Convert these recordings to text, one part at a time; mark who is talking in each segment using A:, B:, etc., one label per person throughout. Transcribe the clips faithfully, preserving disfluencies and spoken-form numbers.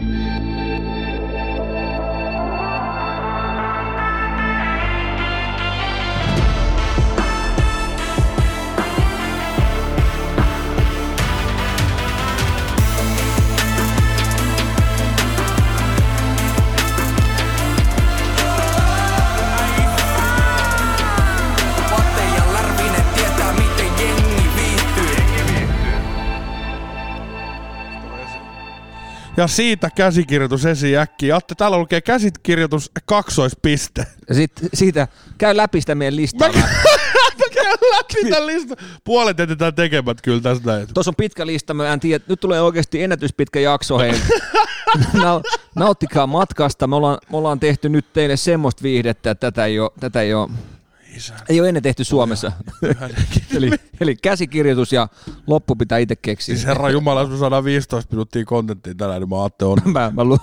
A: Ja siitä käsikirjoitus esiin äkkiä. Atte, täällä lukee käsikirjoitus kaksoispiste.
B: Ja sit, siitä käy läpi sitä meidän listaa.
A: Mä käyn läpi tämän listan. Puolet jätetään tekemät kyllä tästä näin.
B: Tuossa on pitkä lista, mä en tiedä. Nyt tulee oikeasti ennätyspitkä jakso. Hei. Nauttikaa matkasta. Me ollaan, me ollaan tehty nyt teille semmoista viihdettä, että tätä ei ole, tätä ei ole, ei ole ennen tehty Suomessa. eli, eli käsikirjoitus ja loppu pitää itse keksiä.
A: Siis herra jumala, jos me saadaan viisitoista minuuttia kontenttia tänään, niin mä Atte on.
B: mä, mä luon.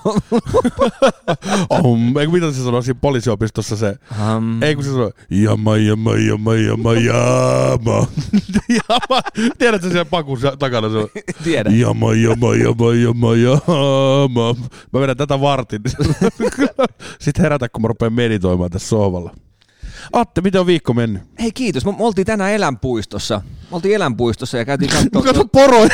A: oh, eikö mitä se sanoo siinä poliisiopistossa se? Um. Eikö se sanoo, jama, jama, jama, jama, jama. jama. Tiedätkö siellä pakun takana se on?
B: Tiedän.
A: Jama, jama, jama, jama, jama. Mä vedän tätä vartin. Sitten herätä, kun mä rupean meditoimaan tässä sohvalla. Atte, miten on viikko mennyt?
B: Hei kiitos, me oltiin tänään eläinpuistossa. Me oltiin eläinpuistossa ja käytiin katsomaan.
A: Kato poroja.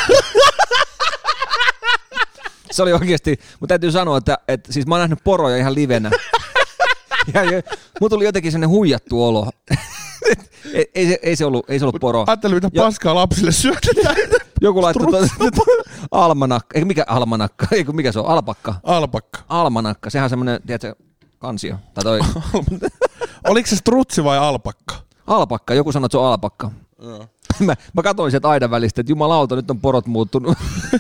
B: Se oli oikeasti, mutta täytyy sanoa, että, että siis mä oon nähnyt poroja ihan livenä. ja, ja, mun tuli jotenkin sellainen huijattu olo. ei, ei, se, ei, se ollut, ei se ollut poro.
A: Ajattelin, mitä paskaa lapsille syötetään.
B: Joku laittoi almanakka, eikö mikä almanakka, eikö mikä se on, alpakka.
A: Alpakka.
B: Almanakka, sehän on semmoinen, tiedätkö, kansio. Tai toi.
A: Oliko se strutsi vai alpakka?
B: Alpakka, joku sanoi, että se on alpakka. Joo. Mä, mä katsoin sieltä aidan välistä, että jumalauta, nyt on porot muuttunut.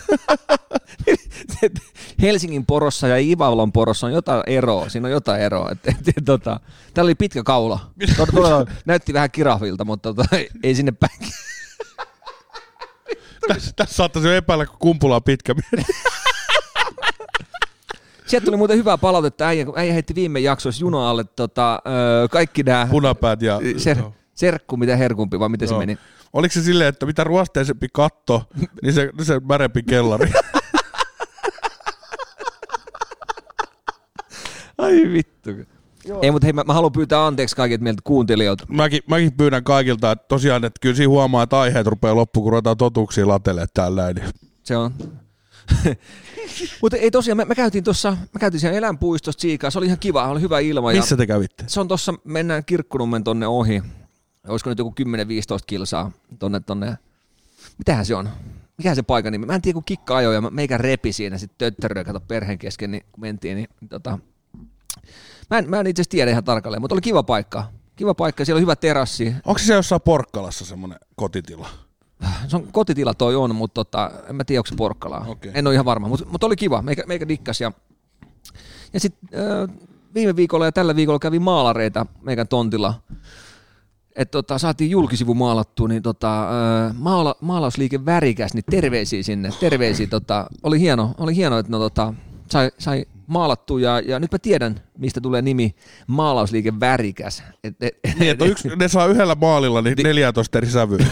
B: Helsingin porossa ja Ivalon porossa on jotain eroa, siinä on jotain eroa. Et, et, et, tota, täällä oli pitkä kaula. Todella, näytti vähän kirahvilta, mutta tota, ei sinne päin.
A: Tässä, tässä saattaisi jo epäillä, kun kumpula on pitkä.
B: Sieltä tuli muuten hyvää palautetta, äijä, äijä heitti viime jaksoissa juna alle tota, öö, kaikki nämä
A: punapäät ja
B: ser, serkku, mitä herkumpi, vai miten joo. Se meni?
A: Oliko se silleen, että mitä ruosteisempi katto, niin se, se märempi kellari?
B: Ai vittu. Joo. Ei, mutta hei, mä, mä haluan pyytää anteeksi kaikilta meiltä kuuntelijoilta.
A: Mäkin, mäkin pyydän kaikilta, että tosiaan, että kyllä siinä huomaa, että aiheet rupeaa loppuun, kun ruvetaan totuuksia latelemaan täällä.
B: Se on. Mutta ei tosiaan, me, me käytiin tuossa, mä käytiin siellä eläinpuistossa Tsiikaa, se oli ihan kiva, oli hyvä ilma.
A: Missä te kävitte?
B: Se on tuossa, mennään Kirkkonummen tonne ohi, olisiko nyt joku kymmenen viisitoista kilsaa tonne tonne, mitähän se on? Mikähän se paikan nimi? Mä en tiedä, kun kikka ajoi ja meikä repi siinä sitten töttäröä, kato perheen kesken, niin kun mentiin, niin tota, mä en, mä en itse asiassa tiedä ihan tarkalleen, mutta oli kiva paikka, kiva paikka, siellä on hyvä terassi.
A: Onko se jossain Porkkalassa semmoinen kotitila?
B: Se on kotitila toi on, mutta tota, en mä tiedä, onko se Porkkalaa. Okay. En ole ihan varma, mutta, mutta oli kiva. Meikä, meikä dikkas. Ja, ja sitten äh, viime viikolla ja tällä viikolla kävi maalareita meikän tontilla. Et tota, saatiin julkisivu maalattua, niin tota, äh, maala, maalausliike Värikäs, niin terveisiä sinne. Terveisiä, tota, oli hieno, oli hieno, että no, tota, sai, sai maalattua ja, ja nyt mä tiedän, mistä tulee nimi maalausliike Värikäs. Et, et,
A: niin, että yksi, ne saa yhdellä maalilla niin neljätoista eri sävyä.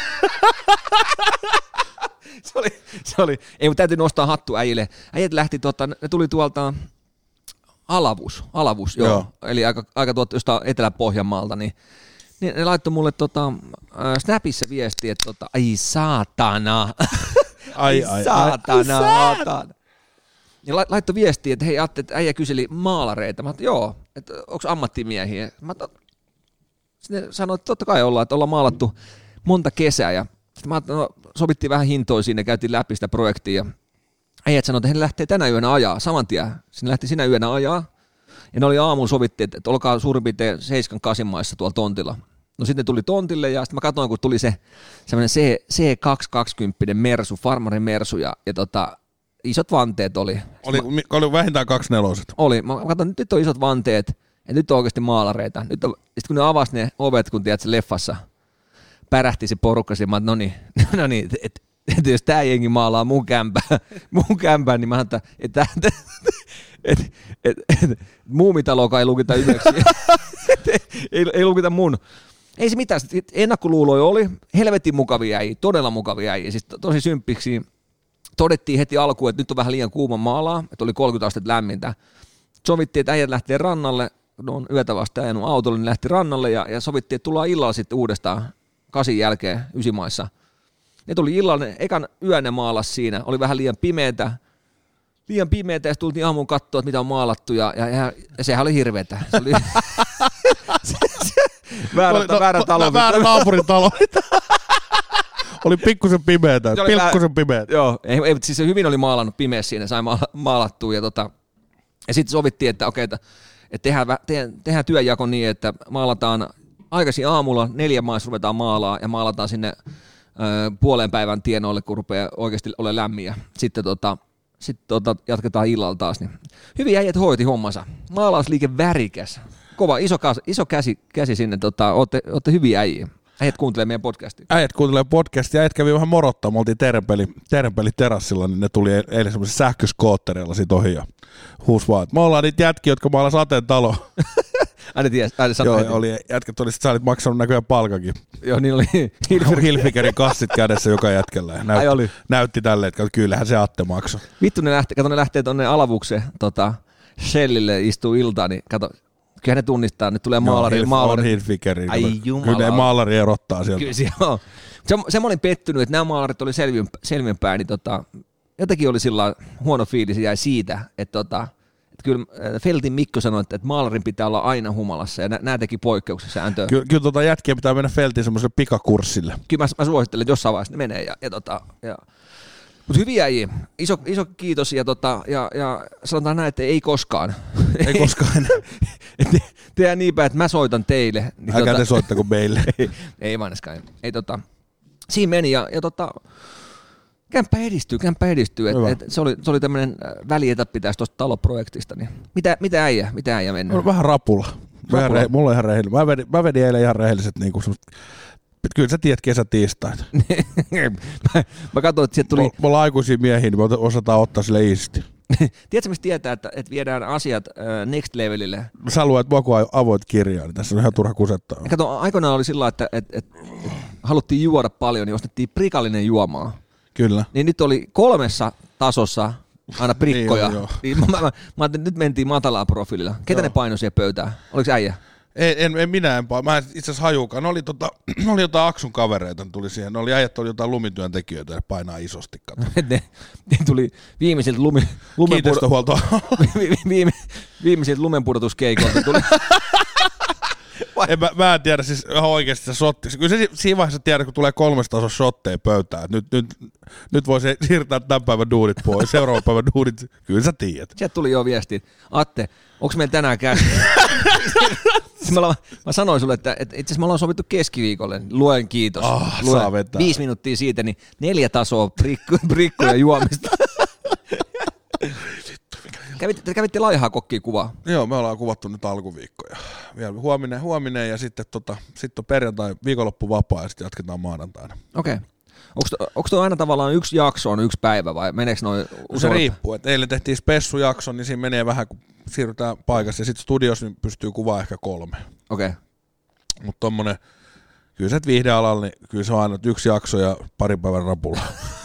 B: se oli, se oli, ei mutta täytyy nostaa hattu äijille. Äijät lähti, tota, ne tuli tuolta Alavus, Alavus joo. joo. Eli aika, aika tuolta jostain Etelä-Pohjanmaalta, niin, niin ne laittoi mulle tota, äh, Snapissa viestiä, että tota, ai saatana, ai, ai, saatana, ai, saatana. Ja laittoi viestiä, että hei Atte, että äijä kyseli maalareita. Mä ajattelin, joo, että onko ammattimiehiä? Mä sitten sanoin, että totta kai ollaan, että ollaan maalattu monta kesää ja sitten mä no, sovittiin vähän hintoja siinä, käytiin läpi sitä projektia. Äijät sanoi, että he lähtee tänä yönä ajaa, saman tien. Sinne lähti sinä yönä ajaa. Ja ne oli aamulla sovittiin, että, että olkaa suurin piirtein seitsemän kahdeksan maissa tuolla tontilla. No sitten ne tuli tontille ja sitten mä katsoin, kun tuli se semmoinen C kaksisataakaksikymmentä Mersu, farmarin Mersu ja, ja tota, isot vanteet oli.
A: Oli, mä, oli vähintään kaksi neloset.
B: Oli. Mä katsoin, että nyt on isot vanteet ja nyt on oikeasti maalareita. Nyt on, sitten kun ne avasi ne ovet, kun tiedät se leffassa, pärähti se porukka siihen, mä no niin, no niin, että et, jos tää jengi maalaa mun kämpää, mun kämpää, niin mä että et, et, et, et, et, muumitaloa ei lukita yhdeksi, ei, ei lukita mun. Ei se mitään, ennakkoluuloja oli, helvetin mukavia äijä, todella mukavia äijä, siis tosi symppiksi. todettiin heti alkuun, että nyt on vähän liian kuuma maalaa, että oli kolmekymmentä astetta lämmintä. Sovittiin, että äijät lähtee rannalle, no on yötä vasta ajanut autolle, niin lähti rannalle ja, ja sovittiin, että tullaan illalla sitten uudestaan kasin jälkeen Ysimaissa. Ne tuli illalla, ne ekan yön ne maalas siinä, oli vähän liian pimeätä, liian pimeätä ja tultiin aamuun katsoa, että mitä on maalattu ja, ja, ja, ja sehän oli hirveetä. Se oli se, se, väärä,
A: no,
B: väärä talo.
A: Väärä naapurin talo. Oli pikkusen pimeätä, pikkusen pimeätä.
B: Joo, ei, ei, siis se hyvin oli maalannut pimeässä siinä, sai maalattua ja, tota, ja sitten sovittiin, että okei, että, että tehdään, tehdään, tehdään työnjako niin, että maalataan aikaisin aamulla, neljä maissa ruvetaan maalaa ja maalataan sinne ö, puolen päivän tienoille, kun rupeaa oikeasti olemaan lämmiä. Sitten tota, sit, tota, jatketaan illalla taas. Niin. Hyvin äijät hoiti hommansa. Maalausliike värikäs. Kova, iso, iso käsi, käsi sinne, tota, ootte, ootte hyviä äijiä. Äijät kuuntelee meidän podcastia.
A: Äijät kuuntelee podcastia, äijät kävi vähän morottaa. Me oltiin Terenpeli, Terenpeli terassilla, niin ne tuli eilen semmoisella sähköskoottereilla sit ohi ja huus vaan, me ollaan niitä jätkiä, jotka maalas Aten talo.
B: Aina ties, aina sanoi.
A: Joo, oli, jätkät oli, sit sä olit maksanut näköjään palkakin.
B: Joo, niin oli.
A: Hilfikerin kassit kädessä joka jätkellä. Ja näytti,
B: Ai oli.
A: näytti tälleen, että kyllähän se Atte maksoi.
B: Vittu ne lähtee, kato ne lähtee tonne Alavukseen, tota, Shellille istuu iltaan, niin kato, kyllä ne tunnistaa, nyt tulee maalari.
A: Joo,
B: maalari.
A: on Hilfikeri.
B: Ai jumala.
A: Kyllä ne maalari erottaa sieltä.
B: Kyllä se on. Se, se mä olin pettynyt, että nämä maalarit oli selvinpäin, niin tota, jotenkin oli sillä huono fiilis jäi siitä, että tota, että kyllä Feltin Mikko sanoi, että maalarin pitää olla aina humalassa, ja nämä teki poikkeuksia sääntöön.
A: Kyllä, kyllä tota jätkiä pitää mennä Feltin semmoiselle pikakurssille.
B: Kyllä mä, mä suosittelen, että jossain vaiheessa ne menee. Ja, ja tota, ja. Mutta hyviä äijiä. Iso, iso kiitos, ja, tota, ja, ja sanotaan näin, että ei koskaan.
A: Ei koskaan.
B: Te, tehdään niin päin, että mä soitan teille. Niin
A: Älkää
B: tota,
A: te soittako meille.
B: ei, ei mainoskaan. Ei, tota, siinä meni, ja, ja tota, kämppä edistyy, kämppä edistyy. Et, et se oli, se oli tämmöinen välietappi tästä tuosta taloprojektista. Niin mitä, mitä äijä, mitä äijä mennään?
A: Vähän rapulla. Vähän rehe, mulla on ihan rehellinen. Mä vedin, mä vedin eilen ihan rehelliset, niin kuin, kyllä sä tiedät kesätiistaita.
B: mä, mä katsoin, että sieltä tuli...
A: Me ollaan aikuisia miehiä, niin me osataan ottaa sille iisti.
B: Tiedätkö, mistä tietää, että, että viedään asiat uh, next levelille?
A: Sä luet mua kuin avoit kirjaa, niin tässä on ihan turha kusettaa.
B: Ja kato, aikoinaan oli sillä että, että, että, että haluttiin juoda paljon, niin ostettiin prikallinen juomaa.
A: Kyllä.
B: Niin nyt oli kolmessa tasossa aina prikkoja.
A: niin,
B: niin mä, mä, mä ajattelin, että nyt mentiin matalaa profiililla. Ketä joo. ne painoi siihen pöytään? Oliko äijä?
A: En, en, en minä en paino. Mä en itse asiassa hajukaan. Ne oli, tota, ne oli jotain Aksun kavereita, tuli siihen. Ne oli äijät, oli jotain lumityöntekijöitä ja painaa isosti.
B: ne, ne tuli viimeisiltä lumi,
A: Kiinteistöhuoltoa.
B: viime, viimeisiltä lumenpudotuskeikoilta tuli.
A: En, mä, mä en tiedä, siis ihan oikeasti se shotti. Kyllä se siinä vaiheessa tiedät, kun tulee kolmesta tason shotteja pöytään. Nyt, nyt, nyt voi se siirtää tämän päivän duudit pois. Seuraavan päivän duudit, kyllä sä tiedät.
B: Sieltä tuli jo viesti. Atte, onko meillä tänään käsi? mä, mä sanoin sulle, että, että itse asiassa me ollaan sovittu keskiviikolle. Luen kiitos.
A: Oh,
B: Luen
A: saa vetää.
B: Viisi minuuttia siitä, niin neljä tasoa prikku, prikkuja juomista. Kävitte, kävitte laihaa kokkiin kuvaa?
A: Joo, me ollaan kuvattu nyt alkuviikkoja. Vielä huominen, huominen ja sitten tota, sit on perjantai, viikonloppu vapaa ja sitten jatketaan maanantaina.
B: Okei. Okay. Onko tuo aina tavallaan yksi jakso on yksi päivä vai meneekö noin usein?
A: Se riippuu. Et eilen tehtiin spessujakso, niin siinä menee vähän, kun siirrytään paikassa. Ja sitten studiossa niin pystyy kuvaamaan ehkä kolme.
B: Okei. Okay.
A: Mutta tommonen, kyllä se viihdealalla, niin kyllä se on aina yksi jakso ja parin päivän rapulla.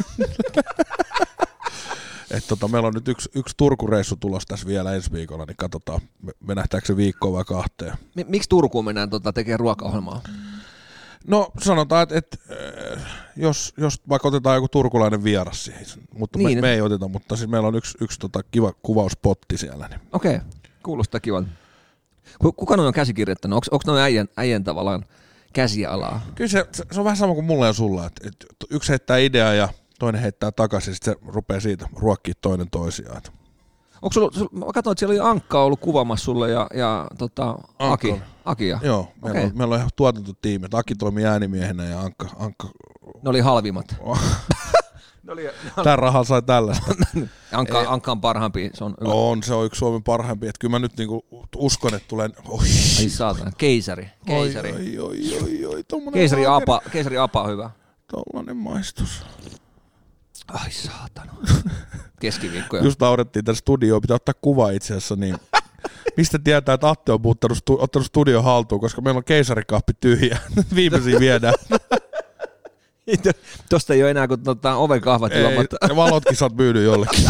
A: Et tota, meillä on nyt yksi, yksi Turku-reissu tulos tässä vielä ensi viikolla, niin katsotaan, me nähtääkö se viikkoa vai kahteen.
B: Miksi Turkuun mennään tota, tekemään ruokaohjelmaa?
A: No sanotaan, että et, jos, jos vaikka otetaan joku turkulainen vieras siihen, mutta niin, me, me ei oteta, mutta siis meillä on yksi, yksi tota, kiva kuvauspotti siellä. Niin.
B: Okei, okay. Kuulostaa kivan. Kuka noin on käsikirjoittanut? Onko, onko noin äijän, äijän tavallaan käsialaa? Kyllä
A: se, se, se on vähän sama kuin mulla ja sulla, että et yksi heittää ideaa ja toinen heittää takaisin, sitten se rupeaa siitä ruokkimaan toinen toisiaan.
B: Onko sulla, sulla, mä katsoin, että siellä oli Ankka ollut kuvaamassa sulle ja, ja tota, Aki. Akia.
A: Joo, meillä, okay. on, meillä on ihan tuotantotiimi. Aki toimii äänimiehenä ja Ankka... Ankka...
B: Ne oli halvimmat.
A: ne oli, Tän rahalla sai tällaista.
B: Ankka, Ankka on parhaampi. Se on,
A: on, se on yksi Suomen parhaampi. Että kyllä mä nyt niinku uskon, että tulee... Oi.
B: Ai saatana, keisari. keisari.
A: Oi, oi, oi, oi, oi.
B: Keisari apa, keisari apa on hyvä.
A: Tollainen maistus.
B: Ai saatana. Keskiviikkoja.
A: Just naurettiin tässä studioon, pitää ottaa kuva itse asiassa, niin mistä tietää, että Atte on muuttanut, ottanut studion haltuun, koska meillä on keisarikaappi tyhjä. Viimeisiä viedään.
B: Tuosta ei ole enää kuin tota, oven kahvat
A: ei,
B: ilman.
A: ja valotkin sä oot myynyt jollekin.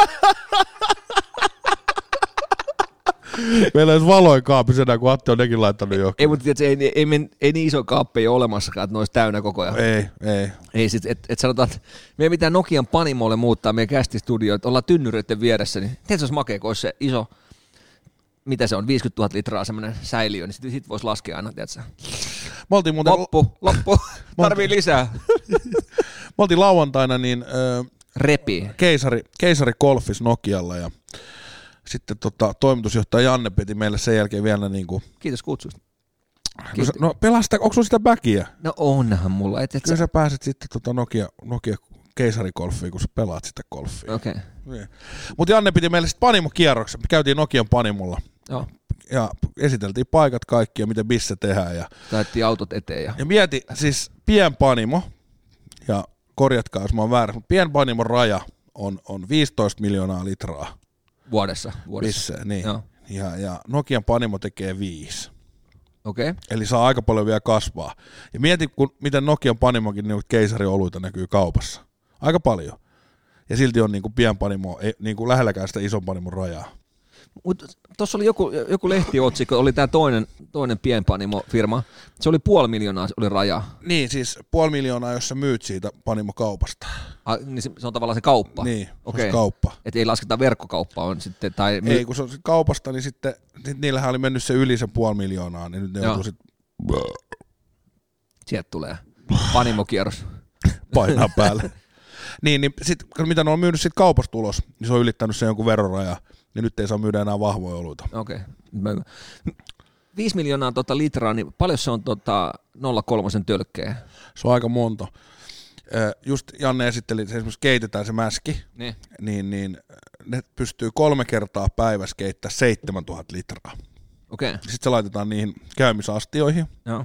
A: Meillä ei olisi valoin kaapissa enää, kun Atte on nekin laittanut johonkin.
B: Ei, mutta tietysti, ei, ei, ei, ei niin iso kaappi ole olemassakaan, että ne olisi täynnä koko ajan.
A: Ei, ei.
B: Ei sit, et, et sanotaan, että me ei mitään Nokian Panimolle muuttaa meidän kästistudioon, että ollaan tynnyreiden vieressä, niin tiedätkö, se olisi makea, kun olisi se iso, mitä se on, viisikymmentätuhatta litraa semmoinen säiliö, niin sitten sit voisi laskea aina, tiedätkö?
A: Muuten...
B: Loppu, loppu, tarvii lisää.
A: Me oltiin lauantaina, niin... Äh,
B: Repii.
A: Keisari, keisari golfis Nokialla ja sitten tota, toimitusjohtaja Janne piti meille sen jälkeen vielä niin kuin...
B: Kiitos kutsusta.
A: Kiitos. No pelasta, onko sulla sitä backia?
B: No onhan mulla. Et, et
A: Kyllä
B: sä...
A: sä pääset sitten tota Nokia, Nokia keisarigolfiin, kun sä pelaat sitä golfia.
B: Okei.
A: Okay. Mutta Janne piti meille sitten Panimo-kierroksen. Me käytiin Nokian Panimolla.
B: Joo.
A: Ja esiteltiin paikat kaikki ja miten missä tehdään. Ja,
B: Taettiin autot eteen. Ja,
A: ja mieti, siis pienpanimo, ja korjatkaa jos mä oon väärässä, mutta pienpanimon raja on, on viisitoista miljoonaa litraa.
B: Vuodessa. vuodessa.
A: Missä, niin.
B: Joo.
A: Ja, ja Nokian Panimo tekee viisi.
B: Okei. Okay.
A: Eli saa aika paljon vielä kasvaa. Ja mieti, kun, miten Nokian Panimokin niin keisarioluita näkyy kaupassa. Aika paljon. Ja silti on niin kuin pienpanimo, ei niin kuin lähelläkään sitä ison panimon rajaa.
B: Mutta tuossa oli joku, joku lehtiotsikko, oli tämä toinen, toinen pienpanimo-firma. Se oli puoli miljoonaa, oli raja.
A: Niin, siis puoli miljoonaa, jos sä myyt siitä panimokaupasta.
B: A, niin se, se on tavallaan se kauppa.
A: Niin,
B: okei.
A: Se kauppa.
B: Että ei lasketa verkkokauppaa on sitten, tai...
A: Ei, kun se on kaupasta, niin sitten sit niillähän oli mennyt se yli se puoli miljoonaa, niin nyt ne joutuu sitten...
B: Sieltä tulee panimokierros.
A: Painaa päälle. Niin, niin sit, mitä ne on myynyt sitten kaupasta ulos, niin se on ylittänyt sen jonkun veroraja, niin nyt ei saa myydä enää vahvoja oluita.
B: Okei. Okay. Viisi miljoonaa tota litraa, niin paljon se on tota nolla kolme tölkkeä?
A: Se on aika monta. Just Janne esitteli, että esimerkiksi keitetään se mäski,
B: niin,
A: niin, niin ne pystyy kolme kertaa päivässä keittämään seitsemäntuhatta litraa.
B: Okei. Okay.
A: Sitten se laitetaan niihin käymisastioihin.
B: Joo.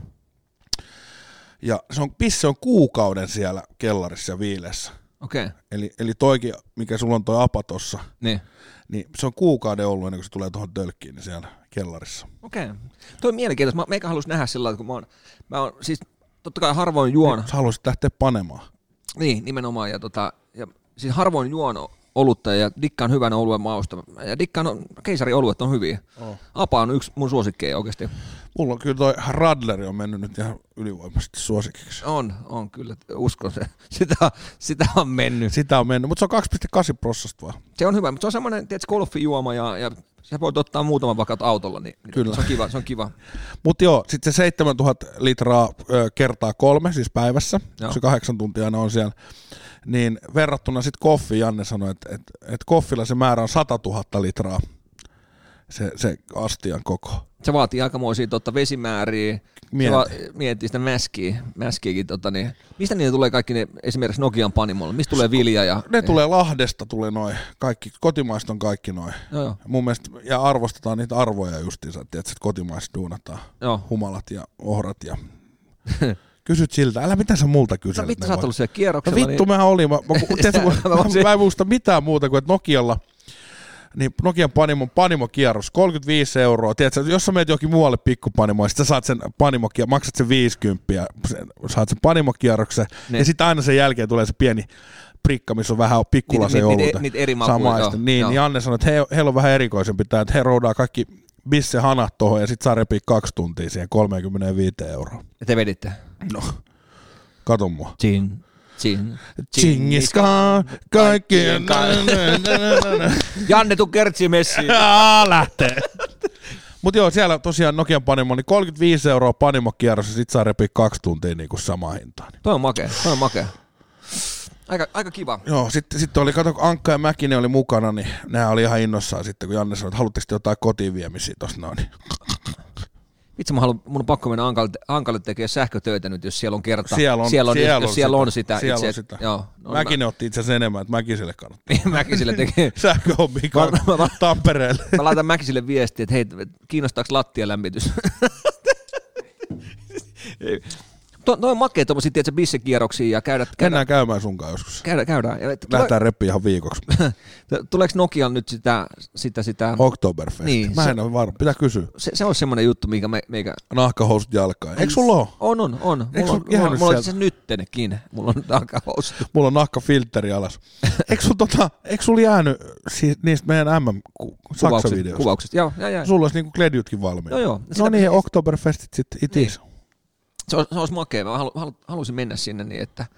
A: Ja se on, pisse on kuukauden siellä kellarissa ja viileessä.
B: Okei. Okay.
A: Eli, eli toikin, mikä sulla on toi apa tossa,
B: niin.
A: niin se on kuukauden ollut ennen kuin se tulee tuohon tölkkiin niin siellä kellarissa.
B: Okei. Okay. Toi on mielenkiintoista. Mä, meikä haluaisin nähdä sillä tavalla, kun mä oon, mä oon siis totta kai harvoin juon.
A: Sä haluaisit lähteä panemaan.
B: Niin, nimenomaan. Ja, tota, ja siis harvoin juon olutta ja dikkaan hyvän oluen mausta. Ja dikkaan on, keisarioluet on hyviä. Oh. Apa on yksi mun suosikkeja oikeasti.
A: Mulla on kyllä toi Radleri on mennyt nyt ihan ylivoimaisesti suosikiksi.
B: On, on kyllä. Uskon se. Sitä, sitä on mennyt.
A: Sitä on mennyt, mutta se on kaksi pilkku kahdeksan prosenttia vaan.
B: Se on hyvä, mutta se on semmoinen, tiedätkö, golfijuoma ja, ja sä voit ottaa muutaman vaikka autolla, niin kyllä. Se on kiva. Se on kiva.
A: Mutta joo, sitten se seitsemäntuhatta litraa ö, kertaa kolme, siis päivässä, joo. Se kahdeksan tuntia aina on siellä, niin verrattuna sitten koffiin, Janne sanoi, että et, et koffilla se määrä on satatuhatta litraa, se, se astian koko.
B: Se vaatii aikamoisia totta, vesimääriä, miettii sitä mäskiä, mäskiäkin. Tota, niin. Mistä niitä tulee kaikki ne, esimerkiksi Nokian Panimolla? Mistä tulee vilja? Ja,
A: ne
B: ja...
A: tulee Lahdesta, tulee noin, kaikki, kotimaista on kaikki noin.
B: Joo.
A: Mun mielestä, ja arvostetaan niitä arvoja justiinsa, että kotimaista duunataan, joo. Humalat ja ohrat ja... Kysyt siltä, älä mitä sä multa kyselet.
B: No vittu, sä oot ollut siellä kierroksella.
A: No vittu, niin... mehän oli. Mä, mä, tiedätkö, mä, mä en muista mitään muuta kuin, että Nokialla, niin Nokian Panimon Panimo-kierros, kolmekymmentäviisi euroa. Tiedätkö, jos sä menet jokin muualle pikkupanimoon, sit sä saat sen Panimo-kierroksen, maksat sen viisikymmentä, saat sen Panimo-kierroksen, ne. Ja sitten aina sen jälkeen tulee se pieni prikka, missä on vähän pikkulasen oluita.
B: Niitä niit eri makuja.
A: Niin, niin Janne sanoi, että he, heillä on vähän erikoisempi tämä, että he roudaa kaikki bisse hanat tuohon ja sit saa repii kaksi tuntia siihen kolmekymmentäviisi euroa.
B: Ja te veditte?
A: No, kato mua.
B: Chin, chin,
A: Chingiskaan, kaikkien...
B: Janne, tuu kertsiin messiin.
A: Lähtee. Mutta joo, siellä tosiaan Nokian Panimo, niin kolmekymmentäviisi euroa Panimo-kierros ja sit saa repii kaksi tuntia niin kuin samaan hintaan.
B: Toi on makea, toi on makea. Aika, aika kiva.
A: Joo, sitten sit oli, kato, Ankka ja Mäkinen oli mukana, niin nehän oli ihan innossaan sitten, kun Janne sanoi, että haluatteko jotain kotiin viemisiä tossa noin.
B: Vitsi, mä haluan, mun on pakko mennä Ankalle, Ankalle tekemään sähkötöitä nyt, jos siellä on kerta.
A: Siellä on,
B: siellä on,
A: siellä
B: jos,
A: on,
B: jos siellä on sitä.
A: Siellä
B: itse,
A: on sitä.
B: Joo, no,
A: Mäkinen
B: mä...
A: otti itse asiassa enemmän, että Mäkiselle kannattaa.
B: Mäkiselle tekee.
A: Sähköhommia Tampereelle.
B: Mä laitan Mäkiselle viestiä, että hei, kiinnostaako lattialämmitys? To, noin makea tuommoisia, tiedätkö, bissekierroksia ja käydä... käydä
A: Mennään käymään sunkaan joskus.
B: Käydä, käydään.
A: Lähdetään reppiin ihan viikoksi.
B: Tuleeko Nokian nyt sitä... sitä, sitä...
A: Oktoberfest. Niin, mä en ole varma. Pitää kysyä.
B: Se, se on semmoinen juttu, mikä me... Meikä...
A: Nahkahousut jalkaan. Eikö sulla ole?
B: On, on, on.
A: Eikö
B: mulla on, mulla, mulla on siis nyttenkin. Mulla on nahkahousut.
A: Mulla on nahkafiltteri alas. Eikö sulla tota, eikö sul jäänyt siis niistä meidän M M-Saksa-videoista?
B: Kuvaukset, joo, joo, joo.
A: Sulla olisi niinku kledjutkin valmiina.
B: Joo, joo.
A: No niin, Oktoberfestit sitten it
B: niin.
A: is.
B: Se olisi, se olisi makea. Mä halu, halu, halusin mennä sinne niin, että...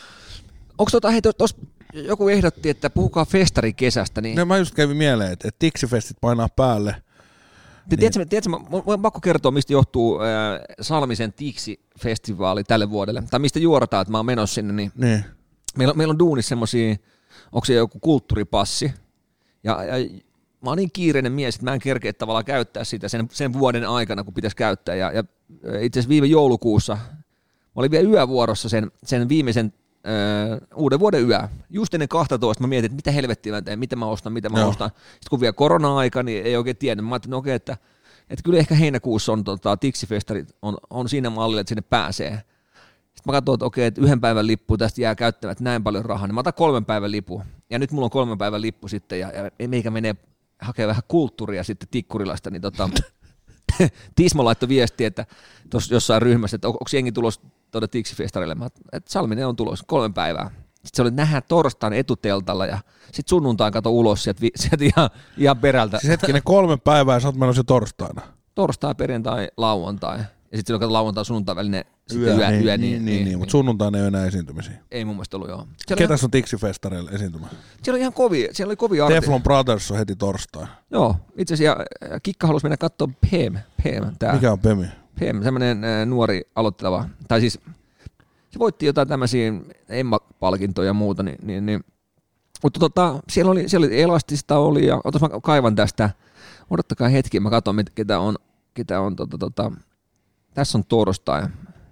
B: Onko tota, hei, tos, joku ehdotti, että puhukaa festarikesästä, niin...
A: No, mä just kävin mieleen, että, että tiksifestit painaa päälle.
B: Niin. Tiedätkö, tiedätkö, mä voin pakko kertoa, mistä johtuu äh, Salmisen Tiksi-festivaali tälle vuodelle, tai mistä juorataan, että mä oon menossa sinne, niin...
A: niin.
B: Meillä, meillä on duunissa semmosia, onko se joku kulttuuripassi, ja, ja mä oon niin kiireinen mies, että mä en kerkeä tavallaan käyttää sitä sen, sen vuoden aikana, kun pitäisi käyttää, ja, ja itse asiassa viime joulukuussa, mä olin vielä yövuorossa sen, sen viimeisen öö, uuden vuoden yö, just ennen kaksitoista mä mietin, että mitä helvettiä mä teen, mitä mä ostan, mitä mä Joo. ostan, sitten kun vielä korona-aika, niin ei oikein tiennyt, mä ajattelin, no okei, että, että kyllä ehkä heinäkuussa on tota, Tiksi-festarit, on, on siinä mallilla, että sinne pääsee. Sitten mä katsoin, että okei, että yhden päivän lippu tästä jää käyttämään näin paljon rahaa, niin mä otan kolmen päivän lippu. Ja nyt mulla on kolmen päivän lippu sitten, ja, ja meikä menee hakemaan vähän kulttuuria sitten Tikkurilasta, niin tota, Tismo laittoi viestiä, että tuossa jossain ryhmässä, että on, onko jengi tulos tuonne Tiksi-festarille, mä että Salminen on tulos kolmen päivää. Sitten se oli nähdä torstain etuteltalla, ja sitten sunnuntain kato ulos sieltä, sieltä ihan, ihan perältä.
A: Siis hetkinen, kolmen päivää ja sä oot menossa torstaina?
B: Torstai, perjantai, lauantai. Ja sitten silloin lauantai sunnuntai välinen
A: yö,
B: yö,
A: niin,
B: yö,
A: niin, niin, niin, niin, mutta sunnuntaina ei ole enää esiintymisiä.
B: Ei mun mielestä ollut, joo.
A: Ketäs on Tiksi-festareilla esiintymään?
B: Siellä oli ihan kovia, siellä oli kovia artisteja.
A: Teflon Brothers on heti torstai.
B: Joo, itse asiassa Kikka halusi mennä katsoa P E M. P E M tää.
A: Mikä on P E M?
B: P E M, semmoinen nuori aloitteleva, tai siis se voitti jotain tämmöisiä Emma-palkintoja ja muuta, niin, niin, niin. Mutta tota, siellä oli, siellä oli Elastista oli, ja otas mä kaivan tästä, odottakaa hetki, mä katson ketä on, ketä on tota, tota, tässä on torstai.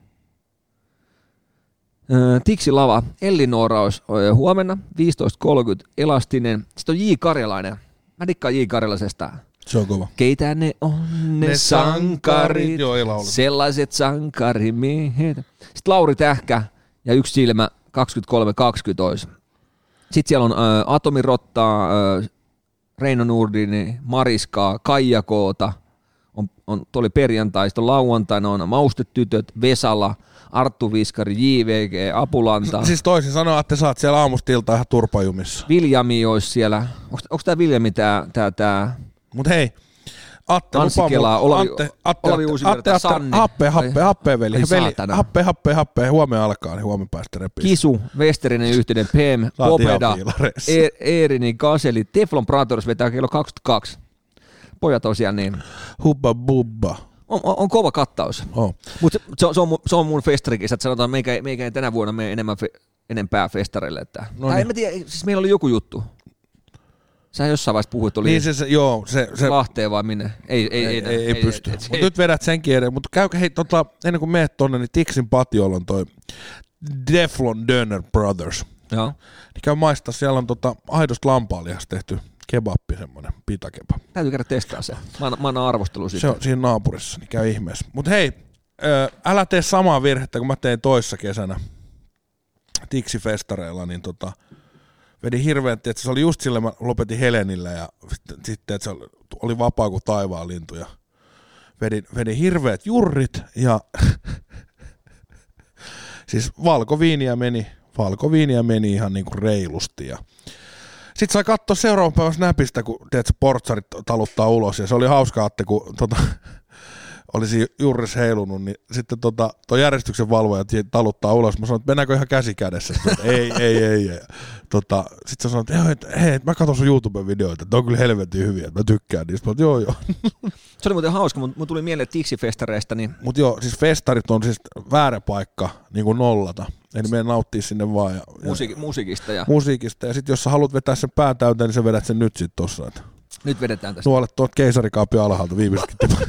B: Tiksi lava, Ellinora olisi huomenna, viisitoista kolmekymmentä, Elastinen. Sitten on J. Karjalainen. Mä dikkaan J. Karjalaisesta.
A: Se on kova.
B: Keitä ne on ne, ne sankarit,
A: Joo,
B: sellaiset sankarimiehet. Sitten Lauri Tähkä ja Yksi silmä, kaksikymmentäkolme kaksikymmentä olisi. Sitten siellä on ä, Atomirottaa, ä, Reino Nurdini, Mariskaa, Kaija Koota. On, on, oli perjantai, sitten on lauantaina on Maustetytöt, Vesala, Arttu Viskari, J V G, Apulanta.
A: Siis toisin sanoa, että saat siellä aamustilta ihan turpajumissa.
B: Viljami olisi siellä. Onko tämä Viljami tää, tää, tää?
A: Mut hei, Atte,
B: Anssi Kelaa, Olavi,
A: Atte, Atte,
B: Olavi Uusivirta,
A: Atte,
B: Sanni.
A: happe, happe, happe, veli. veli happe, happe, happe. Huomenna alkaa, niin huomenna päästä repiin.
B: Kisu, Westerinen yhteinen, P E M, Popeda, e- Eerini, Kaseli, Teflon Brothers vetää kello kaksikymmentäkaksi. Pojat on siellä niin.
A: Hubba bubba.
B: On, on, on kova kattaus.
A: Oh.
B: Mutta se, se, on, se on mun festarikisä, että sanotaan, meikä, meikä ei tänä vuonna mene enemmän fe, enempää festareille. Että. No niin. En mä tiedä, siis meillä oli joku juttu. Sä jossain vaiheessa puhuit, oli
A: niin se, se, joo, se, se,
B: Lahteen vai minne? Ei, ei, ei,
A: ei, ei, ei pysty. Mutta nyt vedät senkin edelleen. Mutta käykö, hei, tota, ennen kuin meet tonne, niin Tiksin patiolla on toi Teflon Döner Brothers.
B: Joo.
A: Niin käy maistaa, siellä on tota, aidosta lampaanlihasta tehty kebappi, semmoinen pitakebab.
B: Täytyy käydä testaa se. Mä, mä annan arvostelua siitä.
A: Se on siinä naapurissa, niin käy ihmeessä. Mutta hei, ö, älä tee samaa virhettä kuin mä tein toissa kesänä Tiksi-festareilla, niin tota, vedin hirveän, että se oli just sillä, mä lopetin Helenillä ja sitten, että se oli vapaa kuin taivaan lintu ja vedin, vedin hirveät jurrit ja siis valkoviiniä meni, valkoviiniä meni ihan niin kuin reilusti ja sitten sai katsoa seuraavan päivän Snapista, kun teet, portsarit taluttaa ulos, ja se oli hauska, että kun tota, olisi Jurris heilunut, niin sitten tota, tuo järjestyksen valvoja taluttaa ulos. Mä sanoin, että mennäänkö ihan käsi kädessä? Että, ei, ei, ei. ei. Tota, sitten sä sanoit, että hei, hei, mä katson sun YouTube-videoita, että on kyllä helvetin hyviä, että mä tykkään niistä. Mä sanoin, joo, joo.
B: Se oli muuten hauska, mutta mun tuli mieleen Tiksi-festareista. Niin...
A: Mutta joo, siis festarit on siis väärä paikka niin kuin nollata. Eli meidän nauttii sinne vaan. Ja,
B: Musiik- ja, musiikista. Ja...
A: Musiikista. Ja sitten jos sä haluat vetää sen päätäyteen, niin sä vedät sen nyt sitten tossa. Että...
B: Nyt vedetään tästä.
A: Nuolet tuolta keisarikaapin alhaalta viimeisetkin tipat.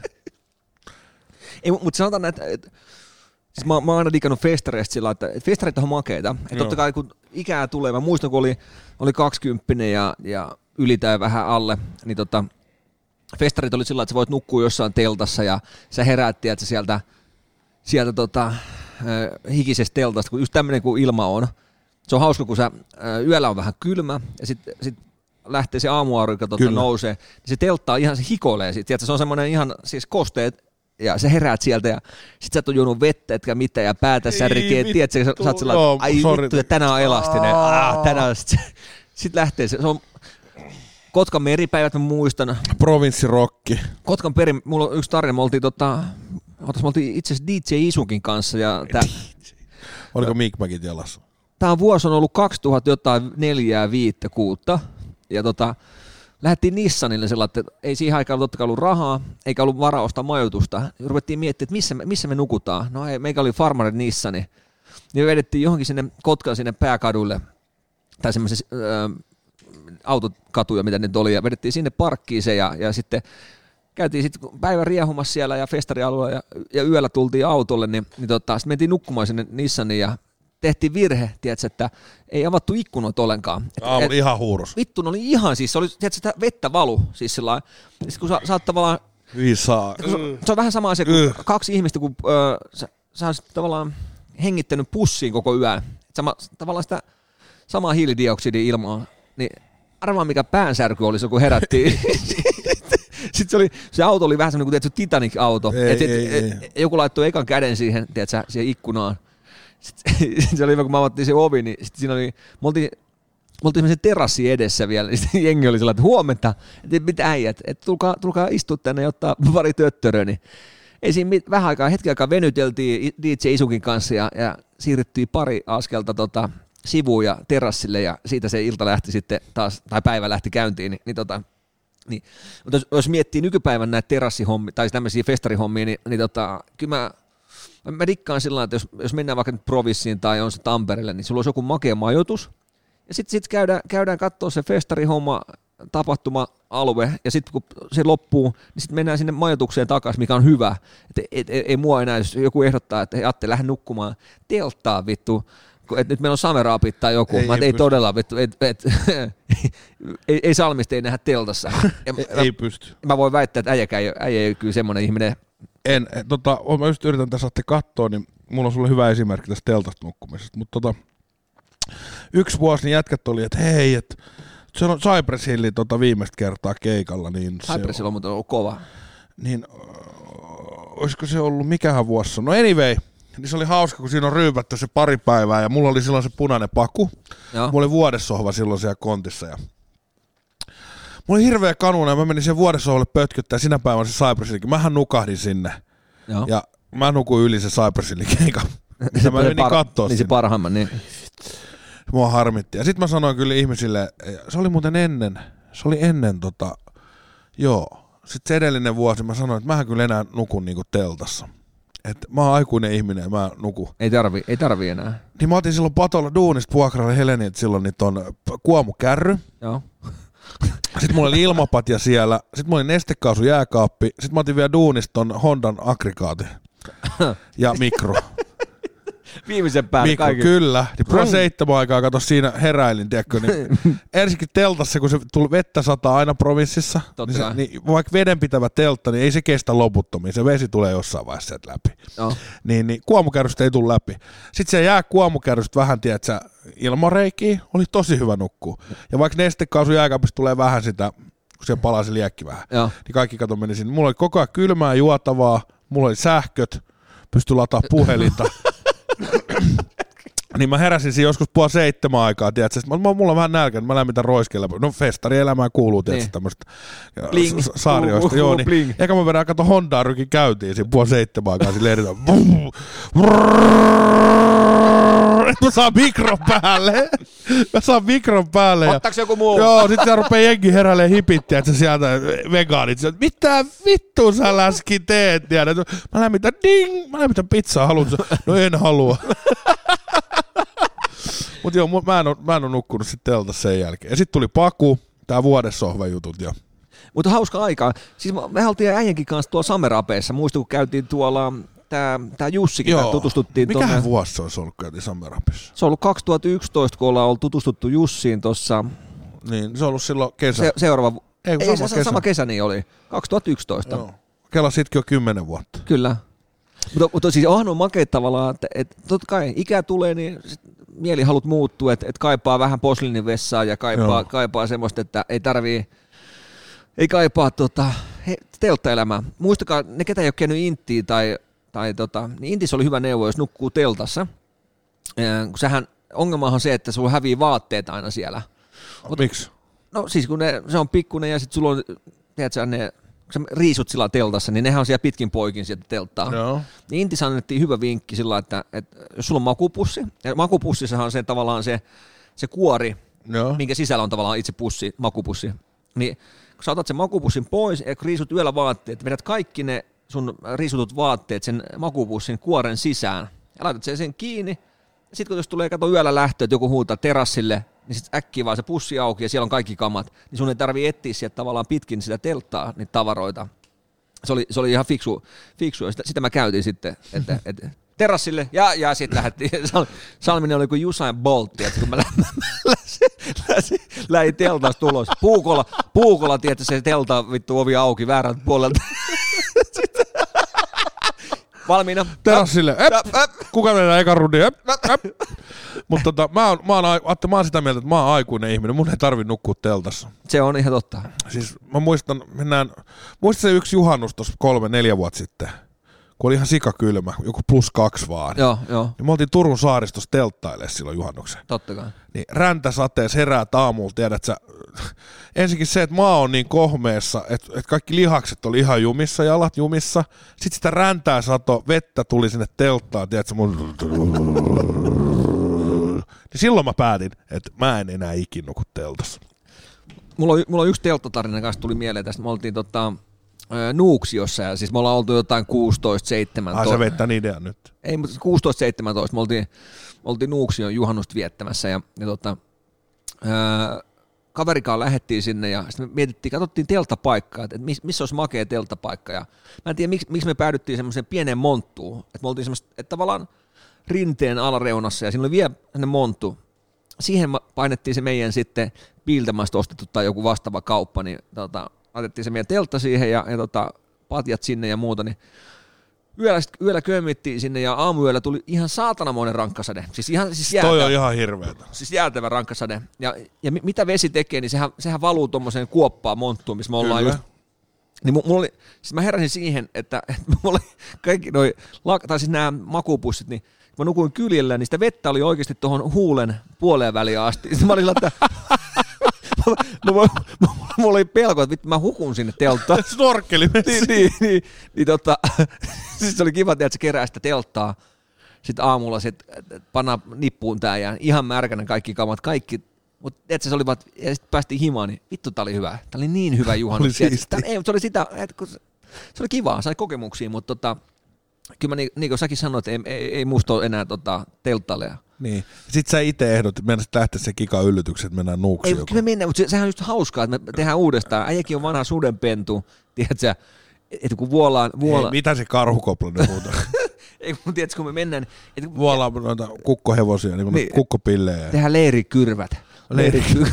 B: Ei, mutta sanotaan, että... että siis mä, mä oon aina digannut festareista sillä, että festarit on makeita. Että totta kai kun ikää tulee, mä muistan kun oli, oli kaksikymppinen ja, ja ylitä vähän alle, niin tota, festarit oli sillä, että sä voit nukkua jossain teltassa ja sä heräät, että sieltä, sieltä tota, hikisestä teltasta, kun just tämmöinen kuin ilma on. Se on hauska, kun sä, yöllä on vähän kylmä ja sitten sit lähtee se aamuaurinko tota nousee, niin se teltta ihan se hikoilee. Sit, tiedätkö, se on semmoinen ihan siis kosteet ja sä heräät sieltä ja sit sä et ole juonut vettä, etkä mitään ja päätä särkee. Tiedätkö, sä, sä oot sellainen, ai vittu, tänään on elastinen. Ah, tänään. Sitten sit lähtee se. Se on Kotkan meripäivät, mä muistan.
A: Provinssirokki.
B: Kotkan peri, mulla on yksi tarina, me oltiin, tota, me oltiin itse asiassa D J Isunkin kanssa. Ja tää,
A: oliko Mikmäkin jalassa?
B: Tämä vuosi on ollut kaksituhatta jotain neljää, viittä, kuutta. Ja tota, lähdettiin Nissanille sellainen, että ei siihen aikaan totta kai ollut rahaa, eikä ollut varaa ostaa majoitusta. Ja ruvettiin miettimään, että missä me, missä me nukutaan. No ei, meikä oli Farmarin Nissani. Niin me vedettiin johonkin sinne Kotkaan sinne pääkadulle, tai semmoisessa äh, autokatuja, mitä nyt oli, ja vedettiin sinne parkkiin se, ja, ja sitten käytiin sitten päivän riehumassa siellä ja festarialueella, ja, ja yöllä tultiin autolle, niin, niin tota, sitten mentiin nukkumaan sinne Nissaniin, ja tehtiin virhe, tiedätkö, että ei avattu ikkunoita ollenkaan.
A: Aamu ihan huurus.
B: Vittu, ne oli ihan siis, se oli, tiedätkö, sitä vettä valu, siis sillä lailla. Sitten kun sä, sä oot tavallaan,
A: Visaa.
B: se, se on vähän sama asia kuin uh. kaksi ihmistä, kun öö, sä, sä olisit tavallaan hengittänyt pussiin koko yön. Sama, tavallaan sitä samaa hiilidioksidi-ilmaa, niin arvaa mikä päänsärky oli se, kun herättiin. Sitten se, oli, se auto oli vähän semmoinen kuin Titanic-auto.
A: Ei,
B: et, et,
A: ei,
B: et, ei. Joku laittoi ekan käden siihen, tiedätkö, siihen ikkunaan. Sitten se oli hyvä, kun mä avattiin se ovi, niin sitten siinä oli, me oltiin, me oltiin semmoisen terassi edessä vielä, niin sitten jengi oli sellainen, että huomenta, että mitä äijät, että tulkaa, tulkaa istua tänne ja ottaa pari töttöröä, niin ei siinä mit, vähän aikaa, hetki aikaa venyteltiin D J Isukin kanssa ja, ja siirryttiin pari askelta tota, sivuun ja terassille ja siitä se ilta lähti sitten taas, tai päivä lähti käyntiin, niin, niin tota, niin, mutta jos, jos miettii nykypäivän näitä terassihommia, tai tämmöisiä festarihommia, niin, niin tota, kyllä mä Mä dikkaan sillä lailla, että jos, jos mennään vaikka nyt Provinssiin tai on se Tampereelle, niin sulla olisi joku makea majoitus. Ja sitten sit käydään, käydään katsoa se festarihomma, tapahtuma-alue, ja sitten kun se loppuu, niin sitten mennään sinne majoitukseen takaisin, mikä on hyvä. Et, et, et, ei mua enää, jos joku ehdottaa, että hei Atte, lähde nukkumaan telttaa vittu. Et nyt meillä on sameraapit tai joku. Ei, mä et, ei, ei todella, vittu, et, et, ei, ei Salmista ei nähdä teltassa. Ja
A: ei
B: mä,
A: pysty.
B: Mä voin väittää, että äijäkään ei, äijä ei ole kyllä semmoinen ihminen.
A: En, tota, mä just yritän tässä saatte katsoa, niin mulla on sulle hyvä esimerkki tästä teltasta nukkumisesta, mutta tota, yksi vuosi niin jätkät oli, että hei, että se on Cypress Hillin tota viimeistä kertaa keikalla. Niin
B: Cypress Hill on muuten ollut kova.
A: Niin, äh, olisiko se ollut, mikähän vuosi on? No anyway, niin se oli hauska, kun siinä on ryypätty se pari päivää ja mulla oli silloin se punainen paku. Joo. Mulla oli vuodessohva silloin siellä kontissa ja mulla oli hirveä kanuna ja mä menin sen vuodessohvalle pötkyttää sinä päivänä se Cypress Hillikin. Mähän nukahdin sinne. Joo. Ja mä nukuin yli se Cypress Hillin keikan. Mitä mä menin par- kattoo
B: niin
A: sinne.
B: Se parhaimman, niin.
A: Mua harmitti. Ja sit mä sanoin kyllä ihmisille, se oli muuten ennen, se oli ennen tota, joo. Sitten se edellinen vuosi mä sanoin, että mähän kyllä enää nukun niinku teltassa. Että mä oon aikuinen ihminen ja mä nukun.
B: Ei tarvi, ei tarvi enää.
A: Niin mä otin silloin patolla duunista vuokralle Heleniltä silloin niitä on kuomukärry.
B: Joo.
A: Sitten mulla oli ilmapatja siellä, sitten mulla oli nestekaasu jääkaappi, sitten mä otin vielä duunista ton Hondan aggregaatin ja mikro.
B: Viimeisen päälle
A: mikro,
B: kaikki.
A: Kyllä, niin puoli seitsemän aikaa, kato siinä heräilin, tiedätkö, niin ensinnäkin teltassa, kun se tuli vettä sataa aina provinssissa, niin, se, niin vaikka vedenpitävä teltta, niin ei se kestä loputtomiin, se vesi tulee jossain vaiheessa sieltä läpi. No. Niin, niin kuomukärrystä ei tule läpi. Sitten se jää kuomukärrystä vähän, tiedätkö, ilmareikiä, oli tosi hyvä nukkua. Ja vaikka nestekaasu jääkaapista tulee vähän sitä, kun se palaa se liekki vähän, Joo. niin kaikki kato meni sinne. Mulla oli koko ajan kylmää juotavaa, mulla oli sähköt, pystyi lataamaan puhelinta. Niin mä heräsin siinä joskus puoli seitsemän aikaa, tiedätkö, mulla on vähän nälkä, mä lämmitän roiskeilla. No festarielämään kuuluu, tiedätkö, niin. Tämmöistä sarjoista. Joo, niin. Eikä mä vedän, kato Hondaa rykin käytiin siinä puoli seitsemän aikaa, siinä lehditään. Mä saan mikron päälle. Mä saan mikron päälle.
B: Ottaako joku muu?
A: Joo, sit se rupee jengi heräilee hipittiä, että sieltä vegaanit. Mitä vittua sä läski teet? Tiedät? Mä lämmitän ding, mä lämmitän pizzaa, haluatko? No en halua. Mut joo, mä en, oo, mä en oo nukkunut sit teltassa sen jälkeen. Ja sit tuli paku, tää vuodessohvajutut ja...
B: Mutta hauska aikaa. Siis me oltiin äijänkin kanssa tuolla Samerapeessa. Muistin, kun käytiin tuolla... Tää, tää Jussikin, joo. tutustuttiin
A: Mikähän
B: tonne...
A: vuosi se olisi ollut, käytiin Samerapissa?
B: Se on ollut kaksituhattayksitoista, kun ollaan ollut tutustuttu Jussiin tuossa...
A: Niin, se on ollut silloin kesä.
B: Se, seuraava...
A: Ei,
B: Ei
A: sama
B: se
A: kesä.
B: sama kesä niin oli. kaksituhattayksitoista.
A: Joo. Kela sitkin on kymmenen vuotta.
B: Kyllä. Mutta, mutta siis onhan on makeet tavallaan, että, että totta kai ikä tulee, niin mielihalut muuttuu, että, että kaipaa vähän posliinivessaa ja kaipaa, kaipaa semmoista, että ei tarvii, ei kaipaa tota, he, telttaelämää. Muistakaa, ne ketä ei ole käynyt Inttiin tai, tai tota, niin Intissä oli hyvä neuvo, jos nukkuu teltassa. Ja, kun sähän, ongelma on se, että sulla hävii vaatteet aina siellä.
A: Mut, Miksi?
B: No siis kun ne, se on pikkuinen ja sitten sulla on, tiedätkö, ne, kun sä riisut sillä teltassa, niin nehän on siellä pitkin poikin sieltä telttaa.
A: Joo.
B: Niin Intissä annettiin hyvä vinkki sillä, että, että jos sulla on makupussi, ja makupussissahan on se tavallaan se, se kuori, Joo. minkä sisällä on tavallaan itse pussi, makupussi, niin kun sä otat sen makupussin pois ja kun riisut yöllä vaatteet, vedät kaikki ne sun riisutut vaatteet sen makupussin kuoren sisään ja laitat sen, sen kiinni. Sitten kun jos tulee kato yöllä lähtö, että joku huutaa terassille, niin sitten äkkiä vaan se pussi auki ja siellä on kaikki kamat, niin sun ei tarvitse etsiä sieltä tavallaan pitkin sitä telttaa, niitä tavaroita. Se oli, se oli ihan fiksu, fiksu ja sitä, sitä mä käytin sitten, että, että terassille ja, ja sitten lähdettiin. Salminen oli kuin Usain Bolt, että kun mä lähdin teltasta ulos. Puukolla, puukolla tietysti se telta vittu ovi auki väärältä puolelta. Valmiina.
A: Terassille. Äp, äp. Kuka mennään ekan rundin? Mutta tota, mä, oon, mä, oon, Atte, mä oon sitä mieltä, että mä oon aikuinen ihminen. Mun ei tarvi nukkua teltassa.
B: Se on ihan totta.
A: Siis mä muistan, mennään, muistan se yksi juhannus tuossa kolme, neljä vuotta sitten, kun oli ihan sikakylmä, joku plus kaksi vaan.
B: Joo, joo.
A: Niin me oltiin Turun saaristossa telttailemaan silloin juhannuksen.
B: Totta kai.
A: Niin räntäsateessa herää aamulla, tiedät sä, ensinnäkin se, että maa on niin kohmeessa, että, että kaikki lihakset oli ihan jumissa, jalat jumissa. Sitten sitä räntää sato, vettä tuli sinne telttaan, tiedät sä, mun... Niin silloin mä päätin, että mä en enää ikin nuku teltassa.
B: Mulla on, mulla on yksi telttatarina kanssa tuli mieleen tästä. Me oltiin tota, Nuuksiossa ja siis me ollaan oltu jotain kuusitoista seitsemäntoista.
A: Ai sä veit tän idean nyt.
B: Ei, mutta kuusitoista seitsemäntoista. Me oltiin, me oltiin Nuuksion juhannusta viettämässä ja, ja tota, ää, kaverikaan lähdettiin sinne ja sitten me mietittiin, katsottiin telttapaikkaa, että missä olisi makea telttapaikka. Ja mä en tiedä, miksi, miksi me päädyttiin semmoiseen pieneen monttuun. Että me oltiin semmoista, että tavallaan rinteen alareunassa ja siinä oli vielä sellainen monttu. Siihen painettiin se meidän sitten Piiltämästä ostettu tai joku vastaava kauppa, niin tota, laitettiin se meidän teltta siihen ja, ja tota, patjat sinne ja muuta, niin yöllä, yöllä kömmittiin sinne ja aamuyöllä tuli ihan saatanamoinen rankkasade. Siis ihan, siis jäätävä,
A: toi on ihan hirveetä.
B: Siis jäätävä rankkasade. Ja, ja mitä vesi tekee, niin sehän, sehän valuu tuommoiseen kuoppaan monttuun, missä me ollaan Kyllä. just. Niin mulla oli, siis mä heräsin siihen, että, että mulla oli kaikki noi, tai siis nämä makupussit, niin mä nukuin kyljellä, niin sitä vettä oli oikeasti tuohon huulen puoleen väliin asti. Sitten mä olin että mulla oli pelko, että vittu mä hukun sinne telttaan.
A: Snorkkeli
B: niin, niin, niin, niin tota, siis se oli kiva, että se kerää sitä telttaa. Sitten aamulla sit panna nippuun tää ja ihan märkänä kaikki kamat, kaikki. Mutta tiedätkö, se oli vaan, ja sitten päästiin himaan, niin vittu tää oli hyvä. Tää oli niin hyvä juhannus. Oli siisti. Ei, mutta se oli sitä, että se oli kivaa, sai kokemuksia, mutta tota, kyllä mä niin, niin kuin säkin sanoit, että ei, ei, ei musta ole enää tota, telttailija.
A: Niin. Sitten sä itse ehdot, että mennään lähteä se kika-yllytyksen, että mennään Nuuksioon.
B: Ei, kyllä me mennään, mutta se, sehän on just hauskaa, että me tehdään uudestaan. Äijäkin on vanha sudenpentu, tiedätkö, että kun vuolaan... vuolaan...
A: Ei, mitä se karhukopla muuta?
B: Ei, mutta tiedätkö, kun me mennään... Että...
A: Vuolaan noita kukkohevosia, niin, niin kukkopillejä.
B: Tehdään leirikyrvät. Leirikyrvät.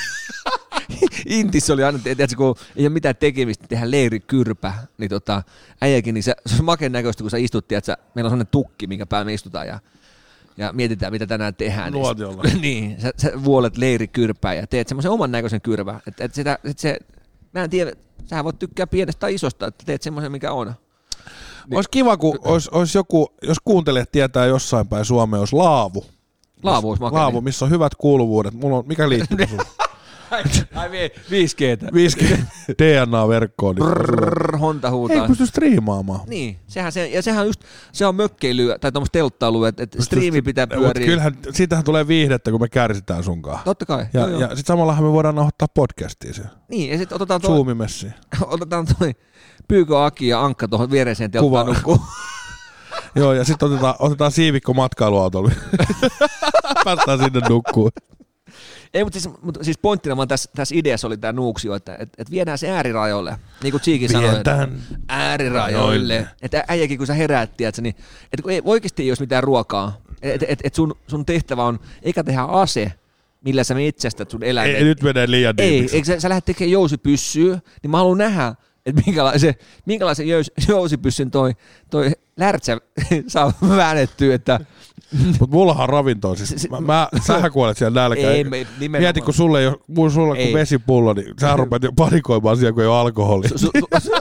B: Intissä oli aina, tiedätkö, kun ei ole mitään tekemistä, tehdään leirikyrpä, niin tota, äijäkin, niin se, se on makeen näköistä, kun sä istut, tiedätkö, meillä on sellainen tukki, minkä päällä me istutaan ja, ja mietitään, mitä tänään tehdään.
A: Nuotiolla.
B: Niin, niin sä, sä vuolet leirikyrpää ja teet semmoisen oman näköisen kyrvän. Että et sitä, et se, mä en tiedä, sähän voit tykkää pienestä tai isosta, että teet semmoisen, mikä on. Niin.
A: Olisi kiva, kun olisi, olisi joku, jos kuuntelijat tietää jossain päin Suomea, olisi laavu.
B: Laavu olisi makea.
A: Laavu, missä on hyvät kuuluvuudet. Mulla on, mikä liittyy sun?
B: Ai, ai viisi G.
A: viisi G D N A-verkkoon.
B: Niin honta huutaa.
A: Ei pysty striimaamaan.
B: Niin, sehän se, ja sehän just, se on mökkeilyä, tai tuommoista telttailua, että et striimi pitää pyöriä. Mutta
A: kyllähän, siitähän tulee viihdettä, kun me kärsitään sunkaan.
B: Totta kai.
A: Ja,
B: joo, joo.
A: ja sitten samallahan me voidaan nauhoittaa podcastia siellä.
B: Niin, ja sitten otetaan toi...
A: Zoomimessiin.
B: Otetaan toi Pyykö, Aki ja Ankka tuohon viereiseen telttaan nukkuu.
A: Joo, ja sitten otetaan, otetaan siivikko matkailuautolle. Päästään sinne nukkuun.
B: Ei, mutta siis, mutta siis pointtina vaan tässä, tässä ideassa oli tämä Nuuksio, että et, et viedään se äärirajoille, niin kuin Tsiikin sanoi, äärirajoille. Että äijäkin, kun sä heräät, tiedätkö, niin että kun ei, oikeasti ei olisi mitään ruokaa, että et, et sun, sun tehtävä on eikä tehdä ase, millä sä metsästät sun eläimet.
A: Ei, nyt menee liian
B: Ei,
A: diipiksi.
B: eikö sä, sä lähdet tekemään jousipyssyä, niin mä haluan nähdä, että minkälaisen, minkälaisen jousipyssyn toi, toi lärtsä saa väännettyä, että...
A: Mutta mullahan on ravintoa, siis mä, mä, sähän kuolet siellä nälkään. Ei, mieti, kun sulle ei ole, sulla kun vesipullo, niin sä rupeat jo panikoimaan siellä, kun ei ole alkoholia. Su, su, su.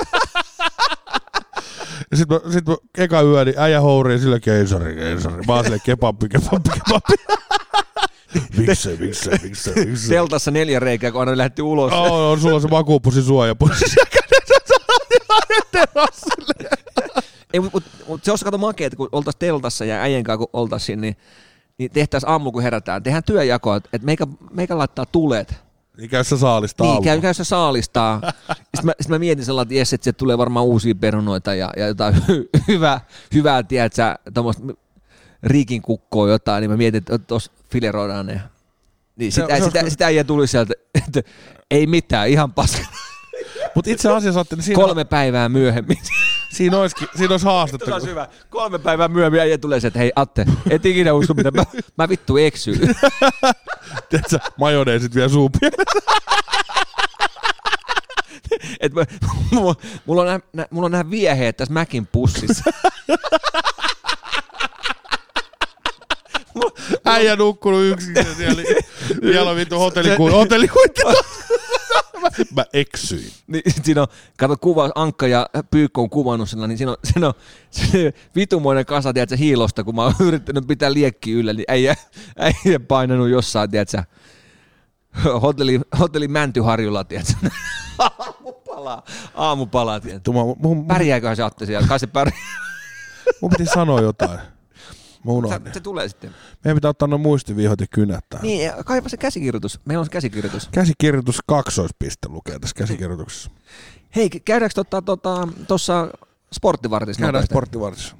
A: Ja sit mä, sit mä eka yö, niin äijä hourii sille keisari, keisari. Mä oon silleen kebabbi, kebabbi, kebabbi. Miksei, miksei, miksei, miksei.
B: Teltassa neljä reikää, kun aina lähti ulos.
A: On, on, sulla on se makuupussi suojapussi.
B: Ei, mutta mut, mut se olisi kato makea, että kun oltaisiin teltassa ja äijän kanssa kun oltaisiin, niin, niin tehtäisiin aamulla kun herätään. Tehdään työjakoa, että meikä, meikä laittaa tulet.
A: Niin käy se saalistaa
B: Niin, käy, käy se saalistaa. Sitten mä, sit mä mietin sellainen, että jes, että sieltä tulee varmaan uusia perunoita ja, ja jotain hy, hyvää, hyvää, tiedätkö, tuommoista riikin kukkoa jotain, niin mä mietin, että tuossa fileroidaan ne. Niin sitä, se, sitä, se sitä äijä tuli sieltä, että ei mitään, ihan paska.
A: Mutta itse asiassa olette... Siinä
B: kolme päivää myöhemmin.
A: Siinä olisikin, siinä olisi haastetta.
B: Se olisi hyvä. Kolme päivää myöhemmin äijä tulee se, että hei Atte, et ikinä usko mitä, mä, mä vittu eksyin.
A: Tiedätkö, majoneesit vielä suun
B: Et mä, mulla, mulla, on nämä, mulla on nämä vieheet tässä Mäkin pussissa.
A: Äijä nukkunut yksin siellä. Vielä on vittu hotellikuitti. Mä eksyin.
B: Niin, siinä on, kato kuva, Ankka ja Pyykko on kuvannut sillä, niin siinä on, siinä on se vitumoinen kasa, tiedätkö, hiilosta, kun mä oon yrittänyt pitää liekkiä yllä, niin äijä, äijä painanut jossain, tiedätkö, hotelli, hotelli Mäntyharjulla, tiedätkö, aamupalaa, aamupalaa, tiedätkö. Pärjääköhän se Atte siellä, kai se pärjää.
A: Mun piti sanoa jotain.
B: Se, se tulee sitten.
A: Meidän pitää ottaa noin muistivihot ja kynät tähän.
B: Niin, kaipa se käsikirjoitus. Meillä on se käsikirjoitus.
A: Käsikirjoitus kaksoispiste lukee tässä käsikirjoituksessa.
B: Hei, käydäänkö tuossa tota, tota, sporttivartissa?
A: Käydään sporttivartissa.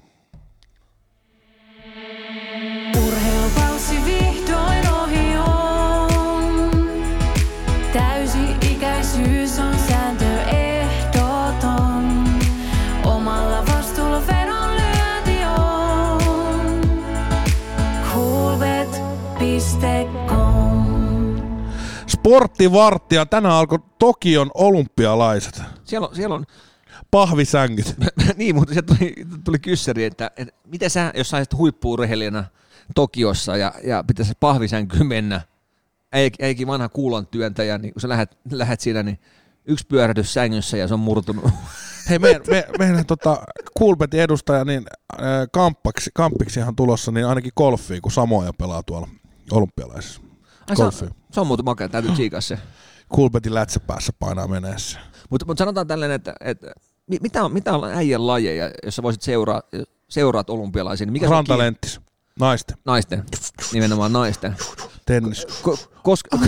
C: Urheilukausi vihdoin ohi on. Täysi-ikäisyys on sääntö ehdoton. Omalla vastuulla vedon lyönti on. Coolbet piste com.
A: Sporttivarttia. Tänään alkoi Tokion olympialaiset.
B: Siellä on... Siellä on
A: pahvisängyt.
B: Niin, mutta sieltä tuli, tuli kyssäri, että, että miten sä, jos sä olisit huippu-urheilijana Tokiossa ja, ja pitäisi pahvisänkyyn mennä, eikin vanha kuulon työntäjä, niin kun sä lähdet, lähdet siinä, niin yksi pyörähdys sängyssä ja se on murtunut.
A: Hei, meidän, me, meidän tota, Coolbetin edustaja, niin äh, kamppaksi, kamppiksihan tulossa, niin ainakin golfia, kun Samoja pelaa tuolla olympialaisissa.
B: Se, se on muuten makea, täytyy tsiikaa se.
A: Coolbetin lätsäpäässä painaa meneessä.
B: Mutta mut sanotaan tällainen, että, että mitä, on, mitä on äijän lajeja, jos sä voisit seuraa, seuraat olympialaisia? Niin
A: rantalenttis. Naisten.
B: Naisten. Nimenomaan naisten.
A: Tennis.
B: Ko, koska...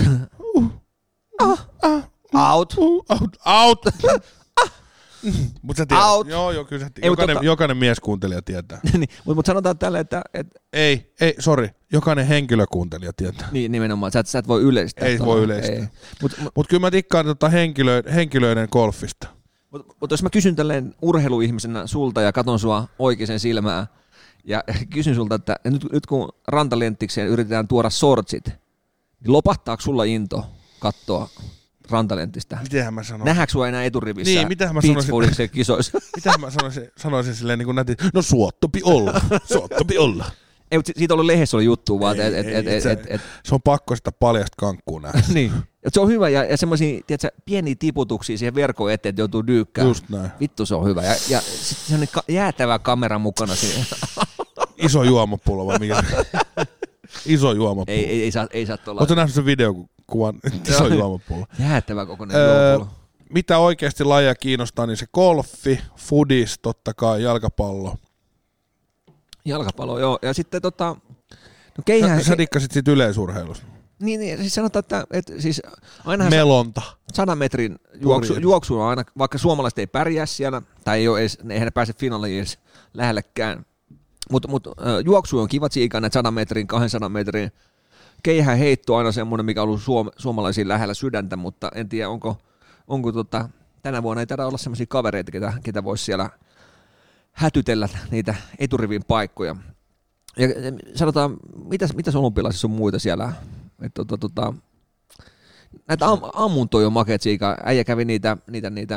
B: Out.
A: Out. Out. Mut sä tiedät. Out. Joo, joo, kyllä sä tiedät. Jokainen, tota... jokainen mieskuuntelija tietää.
B: niin, mutta mut sanotaan tälle, että... että...
A: Ei, ei, sori. Jokainen henkilökuuntelija tietää.
B: Niin, nimenomaan. Sä et, sä et voi yleistää.
A: Ei voi yleistää. Mutta mut, mut kyllä mä tikkaan tota henkilö, henkilöiden golfista.
B: Mutta mut jos mä kysyn tälleen urheiluihmisenä sulta ja katon sua oikeaan silmään ja kysyn sulta, että nyt, nyt kun rantalenttikseen yritetään tuoda sortsit, niin lopahtaako sulla into katsoa rantalenttistä?
A: Mitenhän mä sanoisin?
B: Nähdäänkö sua enää eturivissä
A: niin, mitähän mä sanoisin?
B: kisoissa?
A: Mitähän mä sanoisin, sanoisin silleen niin kuin nätin, no suottopi olla, suottopi olla.
B: Ei, mutta siitä oli lehdessä oli juttu vaan, että et, et, et, et, et.
A: Se on pakko sitä paljasta kankkuun nähdä.
B: Niin, se on hyvä ja, ja semmoisia pieniä tiputuksia siihen verkon eteen, että joutuu dyykkään.
A: Just näin.
B: Vittu se on hyvä ja, ja sitten semmoinen ka- jäätävä kamera mukana siinä.
A: Iso juomapullo vai mikä? Iso juomapullo.
B: Ei, ei, ei saa, ei saa tuolla.
A: Oletko nähnyt sen videokuvan? Iso juomapullo.
B: Jäätävä kokoinen öö, juomapullo.
A: Mitä oikeasti lajia kiinnostaa, niin se golfi, foodis, totta kai, jalkapallo.
B: Jalkapallo, joo. Ja sitten tota... No keihään,
A: sä, sä dikkasit siitä yleisurheilusta.
B: Niin, niin, siis sanotaan, että, että siis ainahan
A: melonta.
B: Sadan metrin juoksu, juoksu on aina, vaikka suomalaiset ei pärjää siellä, tai ei ole edes, eihän ne pääse finaaliin edes lähellekään. Mutta mut, juoksu on kiva tsiikaa, näitä sadan metrin, kahdensadan metrin. Keihään heitto on aina semmoinen, mikä on ollut suom, suomalaisiin lähellä sydäntä, mutta en tiedä, onko, onko tota, tänä vuonna ei taida olla semmoisia kavereita, ketä, ketä voisi siellä hätytellä niitä eturivin paikkoja. Ja sanotaan, mitäs, mitäs olympialaisissa on muita siellä? Että, tota, tota, näitä am, ammuntoja on makeet siika. Äijä kävi niitä, niitä, niitä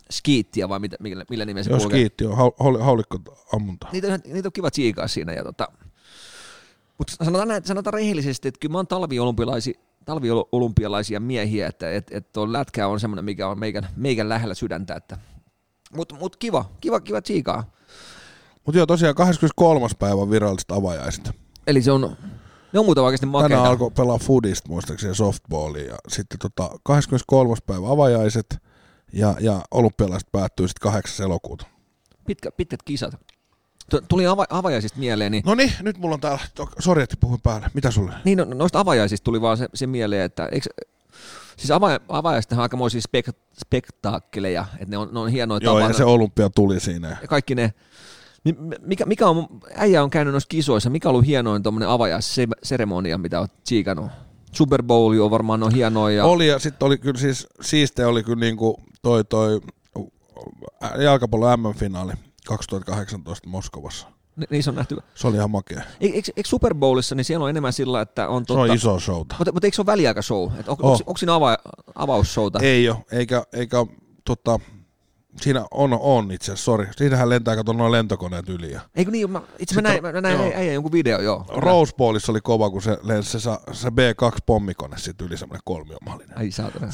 B: skiittiä vai mitä, millä, millä nimellä se
A: Joo,
B: kulkee.
A: skiitti on, haul, haulikko ammunta.
B: Niitä, niitä on kiva tsiikaa siinä. Ja tota, mutta sanotaan, näin, sanotaan rehellisesti, että kyllä mä oon talviolympialaisia, talviolympialaisia miehiä, että et, et tuo lätkä on semmoinen, mikä on meikän, meikän lähellä sydäntä. Mutta mut kiva, kiva, kiva tsiikaa.
A: Mutta joo, tosiaan kahdeskymmeneskolmas päivä viralliset avajaiset.
B: Eli se on, ne on muuta oikeasti makeita.
A: Tänään alkoi pelaa foodista muistaakseni softballia ja sitten tota, kahdeskymmeneskolmas päivä avajaiset ja, ja olympialaiset päättyy sitten kahdeksas elokuuta.
B: Pitkä, pitkät kisat. Tuli ava, avajaisista mieleen. Niin,
A: No niin, nyt mulla on täällä, sori että puhuin päälle, mitä sulle?
B: niin no, noista avajaisista tuli vaan se, se mieleen, että eikö, siis ava, avajaisethan on aikamoisia spek, spektaakkeleja, että ne on, ne on hienoja
A: Joo,
B: tavata.
A: ja se olympia tuli siinä.
B: Ja kaikki ne, mikä, mikä on, äijä on käynyt noissa kisoissa, mikä on ollut hienoin tuommoinen avajaisseremonia, mitä olet tsiikannut? Super Bowl on varmaan on hienoja.
A: Oli ja sitten oli kyllä siis, siiste oli kyllä niinku toi toi jalkapallon M M-finaali kaksituhattakahdeksantoista Moskovassa.
B: Ni, niissä on nähty.
A: Se oli ihan makea.
B: Eikö, eikö Super Bowlissa, niin siellä on enemmän sillä, että on...
A: Se
B: totta,
A: on iso showta.
B: Mutta, mutta eikö se ole väliaikashow? On,
A: Oh.
B: onko, onko siinä ava, avausshowta?
A: Ei ole, eikä, eikä tota, siinä on, on itse asiassa, sori. Siinähän lentää kato noin lentokoneet yli. Ja
B: Eikö niin, mä, itse mä näin, mä näin äijän jonkun video, joo.
A: Rose Bowlissa oli kova, kun se lensi se, se B kaksi pommikone sit yli semmoinen kolmiomallinen.
B: Ai saatana.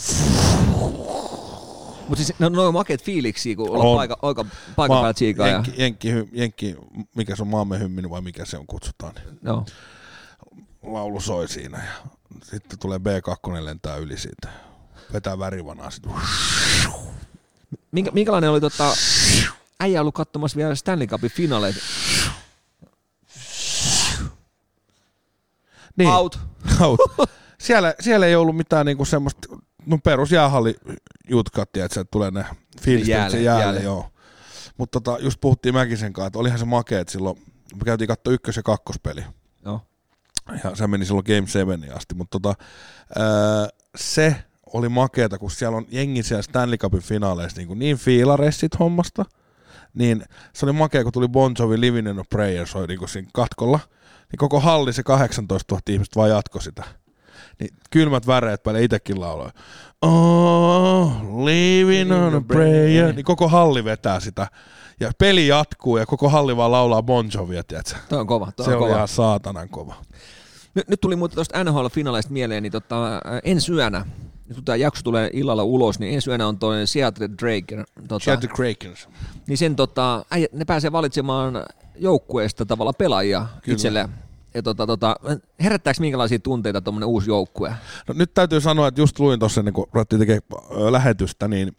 B: Mutta siis ne on noin makeat fiiliksiä, kun ollaan paika, oika, paikan päällä tsiikaa. Ja...
A: Jenkki, jenkki, jenkki, mikä se on maamme hymmin vai mikä se on kutsutaan. Niin
B: No.
A: laulu soi siinä ja sitten tulee B kaksi lentää yli siitä. Vetää värivanaa sitten.
B: Minkä, minkälainen oli tota, äijä ollut katsomassa vielä Stanley Cupin finaaleita?
A: Niin.
B: Out.
A: Out. Siellä, siellä ei ollut mitään niinku semmoista, no perus jäähallijutkat, että sieltä tulee ne fiilistit
B: Jäälle,
A: se jäälle,
B: jäälle.
A: joo. Mutta tota, just puhuttiin Mäkisen kanssa, että olihan se makea, että silloin me käytiin katsoa ykkös- ja kakkospeli.
B: Joo.
A: Ja se meni silloin Game seven asti, mutta tota, ää, se oli makeeta, kun siellä on jengi siellä Stanley Cupin finaaleissa niin, niin fiilareissit hommasta, niin se oli makea, kun tuli Bon Jovi Living in a Prayer soi niin siinä katkolla, niin koko halli se kahdeksantoistatuhatta ihmistä vaan jatkoi sitä. Niin kylmät väreet päälle itsekin lauloi. Oh, living on a prayer. Niin koko halli vetää sitä. Ja peli jatkuu ja koko halli vaan laulaa Bon Jovia, tiedätkö?
B: Toi on kova, toi
A: Se
B: on
A: oli
B: kova.
A: ihan saatanan kova.
B: Nyt, nyt tuli muuten tuosta N H L-finaaleista mieleen, niin tota, ensi yönä, nyt kun tämä jakso tulee illalla ulos, niin ensi yönä on toi Seattle Draken. Tota,
A: Seattle Krakens.
B: niin sen tota, äijä, ne pääsee valitsemaan joukkueesta tavallaan pelaajia
A: Kyllä.
B: itselleen. Ja tota, tota, herättääkö minkälaisia tunteita tuommoinen uusi joukkue?
A: No, nyt täytyy sanoa, että just luin tuossa ennen kuin ruvettiin tekemään ö, lähetystä, niin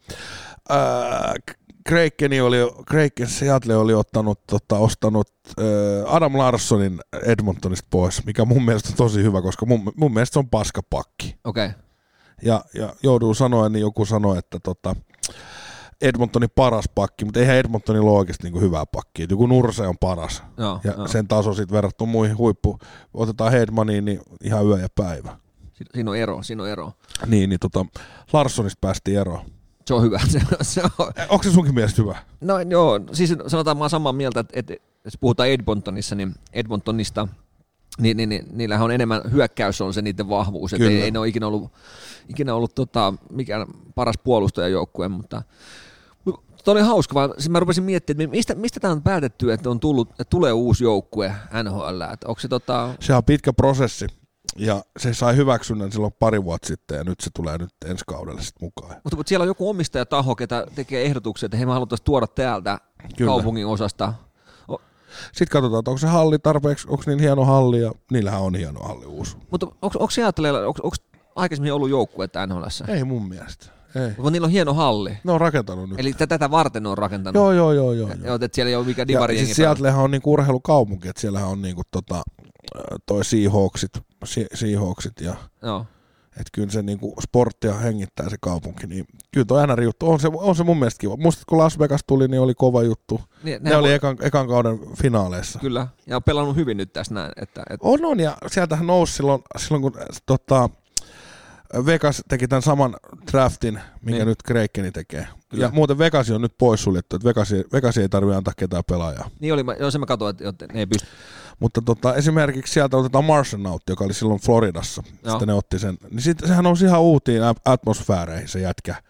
A: ää, Krakeni oli, Kraken Seattle oli ottanut, tota, ostanut ää, Adam Larssonin Edmontonista pois, mikä mun mielestä on tosi hyvä, koska mun, mun mielestä se on paskapakki.
B: Okei. Okay.
A: Ja, ja joudun sanoa, niin joku sanoi, että tota, Edmontonin paras pakki, mutta eihän Edmontonilla ole oikeasti niin hyvää pakkia. Joku Nurse on paras.
B: Joo,
A: ja
B: joo.
A: sen taso sitten verrattuna muihin huippu. Otetaan Hedmaniin, niin ihan yö ja päivä.
B: Si- siinä on ero, siinä on ero.
A: Niin, niin tota, Larssonista päästiin eroon.
B: Se on hyvä. Se, se on.
A: Onko se sunkin mielestä hyvä?
B: No joo, siis sanotaan mä oon samaa mieltä, että, että jos puhutaan Edmontonissa, niin Edmontonista, niin, niin, niin niillähän on enemmän hyökkäys on se niiden vahvuus. Että ei, ei ne ole ikinä ollut, ikinä ollut tota, mikään paras puolustajajoukkue, mutta Tuo oli hauska, vaan siis mä rupesin miettimään, että mistä, mistä tämä on päätetty, että on tullut, että tulee uusi joukkue N H L, että onko se tota...
A: Se on pitkä prosessi ja se sai hyväksynnän silloin pari vuotta sitten ja nyt se tulee nyt ensi kaudelle sitten mukaan.
B: Mutta, mutta siellä on joku omistajataho, ketä tekee ehdotuksia, että hei me haluttaisiin tuoda täältä Kyllä. kaupungin osasta. O-
A: Sitten katsotaan, että onko se halli tarpeeksi, onko niin hieno halli ja niillähän on hieno halli uusi.
B: Mutta onko, onko Seattleilla, onko, onko aikaisemmin ollut joukkuetta N H L:ssä?
A: Ei mun mielestä. Ei.
B: Mutta niillä on hieno halli.
A: Ne on rakentanut nyt.
B: Eli tätä varten ne on rakentanut.
A: Joo, joo, joo. joo,
B: joo. Että siellä ei ole mikään divari.
A: Ja siis Seattlehan on niinku urheilukaupunki, että siellähän on niinku tota, toi Seahawksit, Seahawksit ja
B: joo.
A: että kyllä se niinku sporttia hengittää se kaupunki, niin kyllä toi N R juttu on se, on se mun mielestä kiva. Muistat, kun Las Vegas tuli, niin oli kova juttu. Niin, ne oli voi... ekan, ekan kauden finaaleissa.
B: Kyllä, ja on pelannut hyvin nyt tässä näin. Että, että...
A: On, on, ja sieltähän nousi silloin, silloin kun tota, Vegas teki tämän saman draftin, minkä niin. nyt Krakeni tekee. Kyllä. Ja muuten Vegas on nyt poissuljettu, että Vegas, Vegas ei tarvitse antaa ketään pelaajaa.
B: Niin oli, joo se mä katsoin, että ne ei pysty.
A: Mutta tota, esimerkiksi sieltä otetaan Martian out, joka oli silloin Floridassa. Joo. Sitten ne otti sen. Niin sit, sehän nousi ihan uutiin atmosfääreihin se jätkä.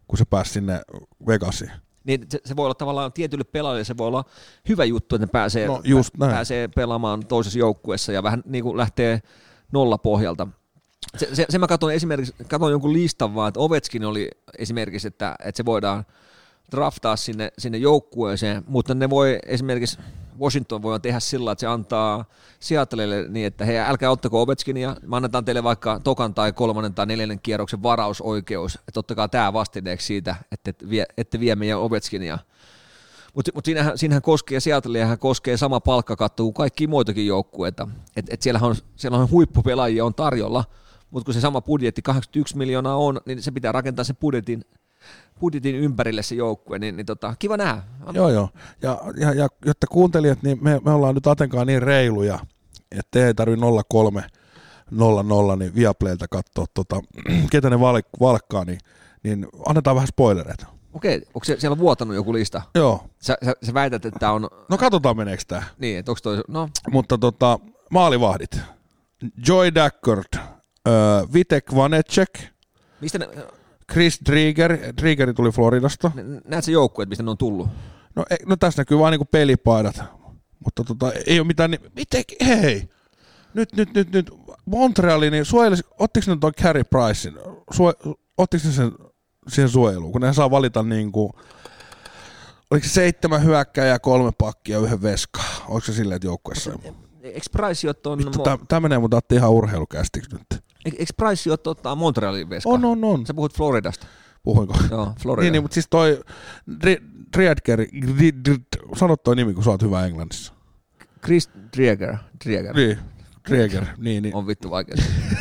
A: kun se pääsi sinne Vegasiin.
B: Niin se, se voi olla tavallaan tietylle pelaajille, se voi olla hyvä juttu, että ne pääsee,
A: no, just
B: pä, pääsee pelaamaan toisessa joukkueessa ja vähän niin kuin lähtee nollapohjalta. Se, se, se mä katsoin esimerkiksi, katsoin jonkun listan vaan, että Ovechkin oli esimerkiksi, että, että se voidaan draftaa sinne, sinne joukkueeseen, mutta ne voi esimerkiksi, Washington voi tehdä sillä, että se antaa Seattlelle niin, että hei, älkää ottako Ovechkinia, me annetaan teille vaikka tokan tai kolmannen tai neljännen kierroksen varausoikeus, että ottakaa tämä vastineeksi siitä, että ette vie, ette vie meidän Ovechkinia. Mutta mut siinähän, siinähän koskee, Seattlehän koskee sama palkkakatto kuin kaikkia muitakin joukkueita, että et siellähän on, siellä on huippupelaajia on tarjolla, mutta kun se sama budjetti kahdeksankymmentäyksi miljoonaa on, niin se pitää rakentaa sen budjetin budjetin ympärille se joukkue, niin, niin tota, kiva nähdä.
A: Joo, joo. Ja, ja, ja jotta kuuntelijat, niin me, me ollaan nyt Atenkaan niin reiluja, että ei tarvitse nolla kolme nolla nolla niin Viaplaylta katsoa, tota, ketä ne val, valkkaa, niin, niin annetaan vähän spoilereita.
B: Okei, onko se, siellä vuotanut joku lista?
A: Joo.
B: Sä, sä, sä väität, että tää on...
A: No katsotaan meneekö tää.
B: Niin, että onko toi... No.
A: Mutta tota, maalivahdit. Joy Dackert, äh, Vitek Vanecek,
B: mistä ne...
A: Chris Drieger, Driegeri tuli Floridasta.
B: Näet se joukkueet, mistä ne on tullut?
A: No, no tässä näkyy vain niinku pelipaidat, mutta tota, ei ole mitään, niin, miten, hei, nyt, nyt, nyt, nyt, Montreali, niin suojelisi, ottiko ne tuon Carey Pricein, Sue, ottiko ne sen siihen suojeluun, kun ne saa valita niinku, oliko se seitsemän hyökkääjää, kolme pakkia ja yhden veskaa, oliko se silleen, että joukkueessa?
B: Eikö Price ottaa...
A: Vittu, mo- tämä menee, mutta otti ihan urheilukästiksi nyt.
B: Eikö Price ottaa Montrealin veskaa?
A: On, on, on.
B: Sä puhut Floridasta.
A: Puhuinko?
B: Joo, Florida.
A: Niin, niin, mutta siis toi Driedger, sano toi nimi, kun sä oot hyvä englannissa.
B: Chris Drieger. Drieger.
A: Niin, Drieger, niin, niin.
B: On vittu vaikea.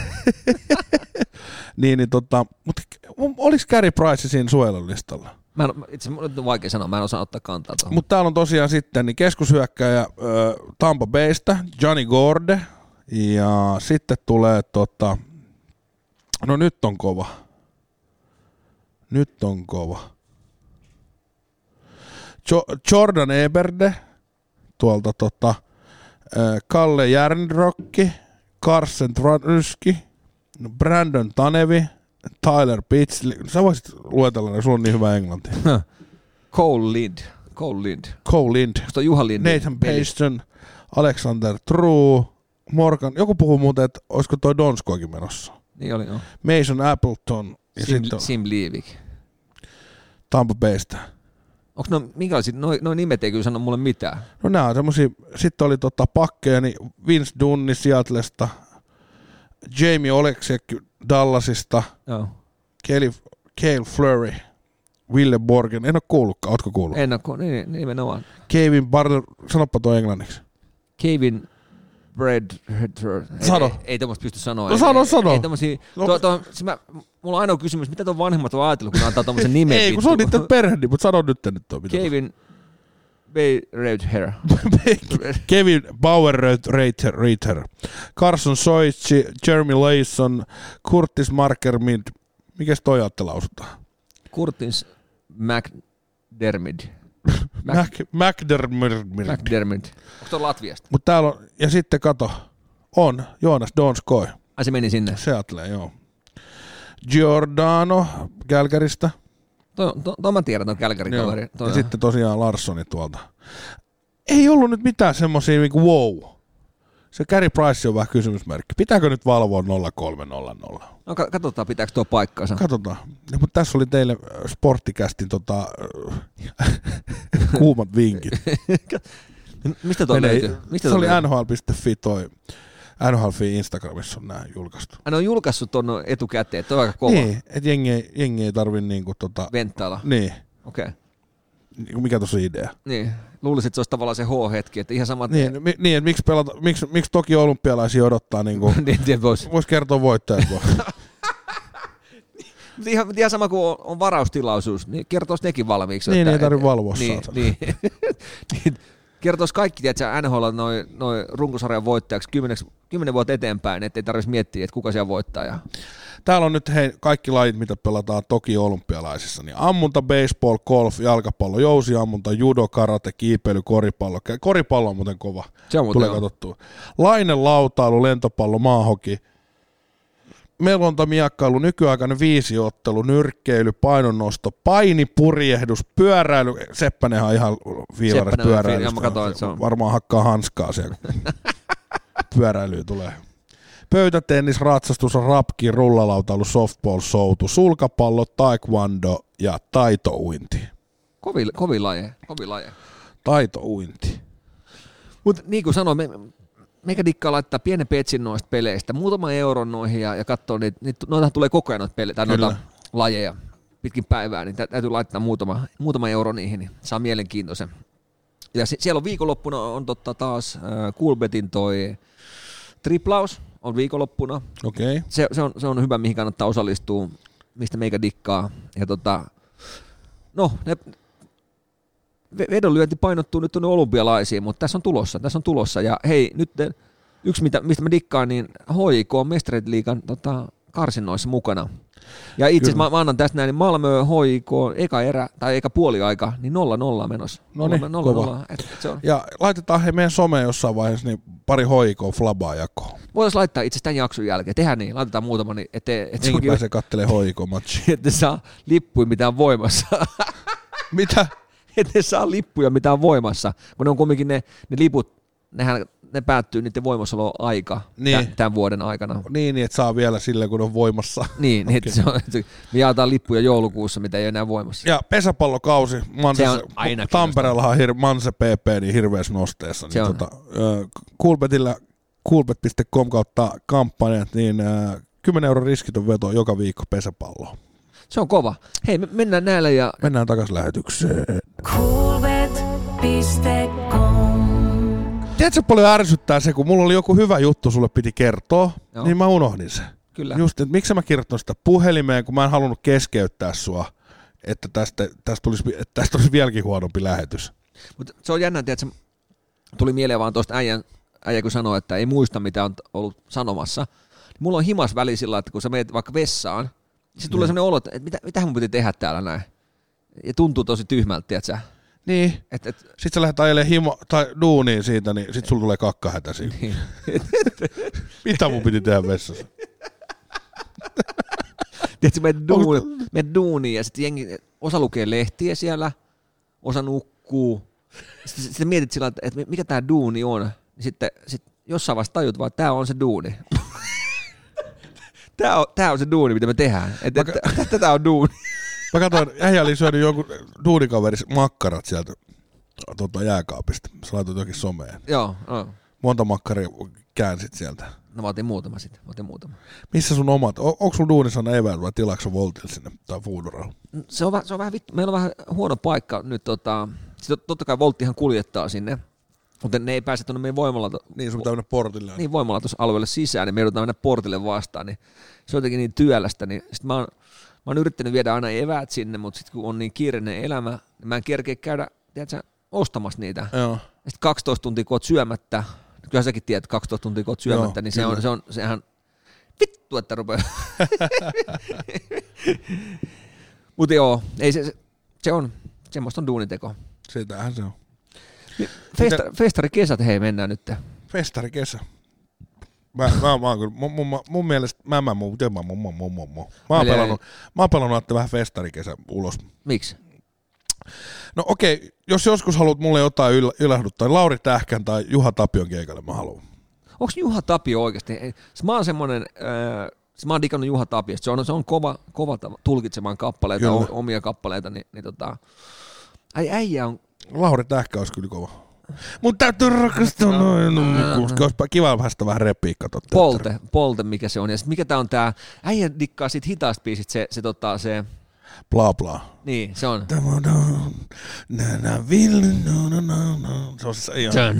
A: niin, niin tota, mutta oliko Carey Price siinä suojelulistalla?
B: Mä en, itse asiassa on vaikea sanoa, mä en osaa ottaa kantaa tuohon.
A: Mutta täällä on tosiaan sitten niin keskushyökkäjä äh, Tampa Baystä, Johnny Gorde, ja sitten tulee tota, no nyt on kova. Nyt on kova. Jo- Jordan Eberde, tuolta tota, Kalle Järnrokki, Carson Tradryski, Brandon Tanevi, Tyler Pitsley. Sä voisit luetella ne, sulla on niin hyvä englanti.
B: Cole Lind. Cole Lind.
A: Cole Lind.
B: Onko Juha Lind?
A: Nathan Payton, Alexander True, Morgan. Joku puhuu muuten, että olisiko toi Donskoikin menossa.
B: Niin oli, joo.
A: Mason Appleton. Ja
B: Sim,
A: sitten
B: Sim Liivik.
A: Tampa Baystä.
B: Onko no, minkälaisia, noin noi nimet ei kyllä sano mulle mitään.
A: No nää on semmosia, sitten oli tota pakkeja, niin Vince Dunni Seattlesta, Jamie Oleksek Dallasista,
B: Joo.
A: Kelly, Cale Fleury, Ville Borgen, en oo kuullutkaan, ootko kuullut?
B: En oo, niin, nimenomaan.
A: Kevin Barter, sanoppa tuo englanniksi.
B: Kevin Bread.
A: Sano.
B: Ei, ei tommoista pysty sanoa.
A: No sano,
B: ei,
A: sano.
B: Ei tommosia, to, to, siis mä, mulla on ainoa kysymys, mitä tuon vanhemmat on ajatellut, kun ne antaa tommosen nimen?
A: Ei, kun se on niiden perhe, mutta sano nyt nyt tuo.
B: Kevin Bayreuther.
A: Kevin Bauer-Reiter, Reiter, Carson Soitsi, Jeremy Layson, Curtis Markermid. Mikäs toi aatte lausutaan?
B: Curtis McDermid.
A: Mac, McDermid.
B: McDermid. Onko tuo Latviasta?
A: Mut täällä on, ja sitten kato, on Joonas Donskoi.
B: Ai se meni sinne.
A: Seattle, joo. Giordano Calgarysta.
B: Tuo to, to mä tiedän, tuon Calgaryn kaveri.
A: Ja on. Sitten tosiaan Larssoni tuolta. Ei ollut nyt mitään semmosia niinku wow. Se Carey Price on vähän kysymysmerkki. Pitääkö nyt valvoa nolla kolme nolla nolla?
B: No katsotaan, pitääkö tuo paikkaansa.
A: Katsotaan. Ja, mutta tässä oli teille Sporttikästin tota, kuumat vinkit.
B: Mistä tuo löytyy? Mistä
A: se oli
B: löytyy?
A: N H L piste F I toi. N H L piste F I Instagramissa on nää julkaistu.
B: Ne on julkaissut tuon etukäteen, toi on aika kova.
A: Niin, että jengi ei, jengi ei tarvi niinku tota...
B: Venttailla.
A: Niin.
B: Okei. Okay.
A: Mikä tuossa on idea?
B: Niin. Luulisin, että se olisi tavallaan se H-hetki, että ihan sama...
A: Niin, mi, niin että miksi, pelata, miksi, miksi toki olympialaisia odottaa niinku...
B: niin, vois.
A: Vois kertoa voittajat vaan.
B: ihan, ihan sama kuin on, on varaustilaisuus, niin kertoisi nekin valmiiksi.
A: Niin,
B: että,
A: ei tarvitse valvoa
B: niin,
A: saatana.
B: niin. niin. Kertoisi kaikki, että N H L noin noi runkosarjan voittajaksi kymmenen vuotta eteenpäin, ettei tarvitsisi miettiä, että kuka siellä voittaa. Ja...
A: Täällä on nyt hei, kaikki lajit, mitä pelataan toki olympialaisissa. Niin ammunta, baseball, golf, jalkapallo, jousiammunta, judo, karate, kiipeily, koripallo. Koripallo on muuten kova.
B: Se on muuten
A: tulee
B: on.
A: katsottua. Lainen, lautailu, lentopallo, maahoki, melonta, miekkailu, nykyaikainen viisiottelu, nyrkkeily, painonnosto, painipurjehdus, pyöräily. Seppänen on ihan viilares pyöräilystä. Varmaan hakkaa hanskaa siellä. Pyöräilyä tulee. Pöytätennis, ratsastus, rapki, rullalautailu, softball, soutu, sulkapallo, taekwondo ja taitouinti.
B: Kovi, kovi laje, kovi laje.
A: Taitouinti.
B: Mutta niin kuin sanoin, me, meikä dikkaa laittaa pienen petsin noista peleistä, muutama euron noihin ja, ja katsoa niitä, niitä, noitahan tulee koko ajan noita, pele, tai noita lajeja pitkin päivää, niin täytyy laittaa muutama, muutama euro niihin, niin saa mielenkiintoisen. Ja se, siellä on viikonloppuna on totta taas äh, Coolbetin toi triplaus, on viikonloppuna.
A: Okay.
B: Se, se, on, se on hyvä, mihin kannattaa osallistua, mistä meikä dikkaa. Ja tota, no, ne vedonlyönti painottuu nyt tuonne olympialaisiin, mutta tässä on tulossa, tässä on tulossa. Ja hei, nyt yksi, mitä, mistä mä dikkaan, niin H J K on Mestareiden liigan tota, karsinnoissa mukana. Ja itse asiassa mä, mä annan tästä näin, niin Malmö, H J K, eka erä, tai eka puoliaika, niin nolla nolla menossa.
A: No niin, kova. Nolla, se on. Ja laitetaan he meidän someen jossain vaiheessa niin pari H J K-flabaa jakoon.
B: Voitaisiin laittaa itse tämän jakson jälkeen, tehdään niin, laitetaan muutama, niin ettei... Et
A: Niinkin pääsee kattelemaan H J K-matsia.
B: Että saa lippuja, mitä on voimassa.
A: Mitä?
B: Että saa lippuja, mitä on voimassa, kun ne on kumminkin ne, ne liput, nehän ne päättyy niiden voimassaoloaika niin. tämän vuoden aikana.
A: Niin, niin, että saa vielä sille, kun on voimassa.
B: Niin, okay. Että se on, että me jaetaan lippuja joulukuussa, mitä ei enää voimassa.
A: Ja pesäpallokausi, Mansessa, Tampereellahan hir, Manse P P niin hirveässä nosteessa. Niin tota, Coolbetillä coolbet piste com kautta kampanjat, niin äh, kymmenen euron riskitön veto joka viikko pesäpalloon.
B: Se on kova. Hei, me mennään näillä ja...
A: Mennään takaisin lähetykseen.
C: coolbet piste com
A: Tiedätkö paljon ärsyttää se, kun mulla oli joku hyvä juttu sulle piti kertoa, Joo. niin mä unohdin sen.
B: Kyllä.
A: Just, että miksi mä kirjoitan sitä puhelimeen, kun mä en halunnut keskeyttää sua, että tästä, tästä, tulisi, että tästä olisi vieläkin huonompi lähetys.
B: Mutta se on jännä, että tuli mieleen vaan tuosta äijän, äijä kun sanoi, että ei muista mitä on ollut sanomassa. Mulla on himas väli sillä, että kun sä menet vaikka vessaan, niin se tulee sellainen olo, että mitä, mitä mun piti tehdä täällä näin. Ja tuntuu tosi tyhmältä, tiedätkö?
A: Niin. Et, et, sitten sä lähdet ajelemaan himo, tai duuniin siitä, niin sit sulla tulee kakkahätä siinä. Niin. Mitä mun piti tehdä vessassa?
B: Tiedätkö, menet duuni, menet duuniin ja sitten jengi, osa lukee lehtiä siellä, osa nukkuu. Sitten, sitten mietit sillä, että mikä tää duuni on. Sitten sit jossain vaiheessa tajut vaan, että tää on se duuni. tää, on, tää on se duuni, mitä me tehdään. Että et, et, tätä on duuni.
A: Mä katsoin, äijä oli syönyt jonkun duunikaveris makkarat sieltä tuota, jääkaapista. Sä laitoit jokin someen.
B: Joo. No.
A: Monta makkaria käänsit sieltä?
B: No mä otin muutama sitten. Mä otin muutama.
A: Missä sun omat? O- onko sulla duunissa aina eväät vai tilaatko Voltilla sinne tai Foodoralla?
B: Se on, se on vähän vittu. Meillä on vähän huono paikka nyt. Tota, sit totta kai Volttihan kuljettaa sinne. Mutta ne ei pääse tuonne meidän voimalla...
A: Niin, sun pitää mennä portille.
B: Niin, voimalla tuossa alueelle sisään, niin me joudutaan mennä portille vastaan. Niin se on jotenkin niin työlästä. Niin sit mä oon Mä oon yrittänyt viedä aina eväät sinne, mutta sitten kun on niin kiireinen elämä, niin mä en kerkeä käydä, tiedätkö, ostamassa niitä.
A: Joo.
B: Sitten kaksitoista tuntia kun oot syömättä, kyllä säkin tiedät, että kaksitoista tuntia kun oot syömättä, Joo, niin se on, se on sehän vittu, että rupeaa. Mutta joo, ei se, se, se on, semmoista on duuniteko.
A: Sitähän se on.
B: Festa, festarikesät, hei mennään nyt.
A: Festarikesä. Mä, mä, mä, kyllä, mun, mun, mun mielestä, mä, mä, mun, mä, mun, mun, mun, mun. Mä oon pelannut, mä oon pelannut että vähän festarikesä ulos.
B: Miksi?
A: No okei, okay, jos joskus haluat mulle jotain yl, ylähduttaa, Lauri Tähkän tai Juha Tapion keikalle mä haluan.
B: Onko Juha Tapio oikeasti? Mä oon semmonen, äh, mä oon digannut Juha Tapiosta, se on, se on kova, kova tulkitsemaan kappaleita, o, omia kappaleita, niin, niin tota, äi, äijä on...
A: Lauri Tähkä olisi kyllä kova. Mun täytyy rakastaa noin, koska olisi kiva päästä vähän repiikka totta.
B: Polte, Polte, mikä se on. Ja sit mikä tää on tää, äijä dikkaa sit hitaasta biisit, se, se tota se...
A: Bla bla.
B: Niin, se on.
A: Se on siis ihan...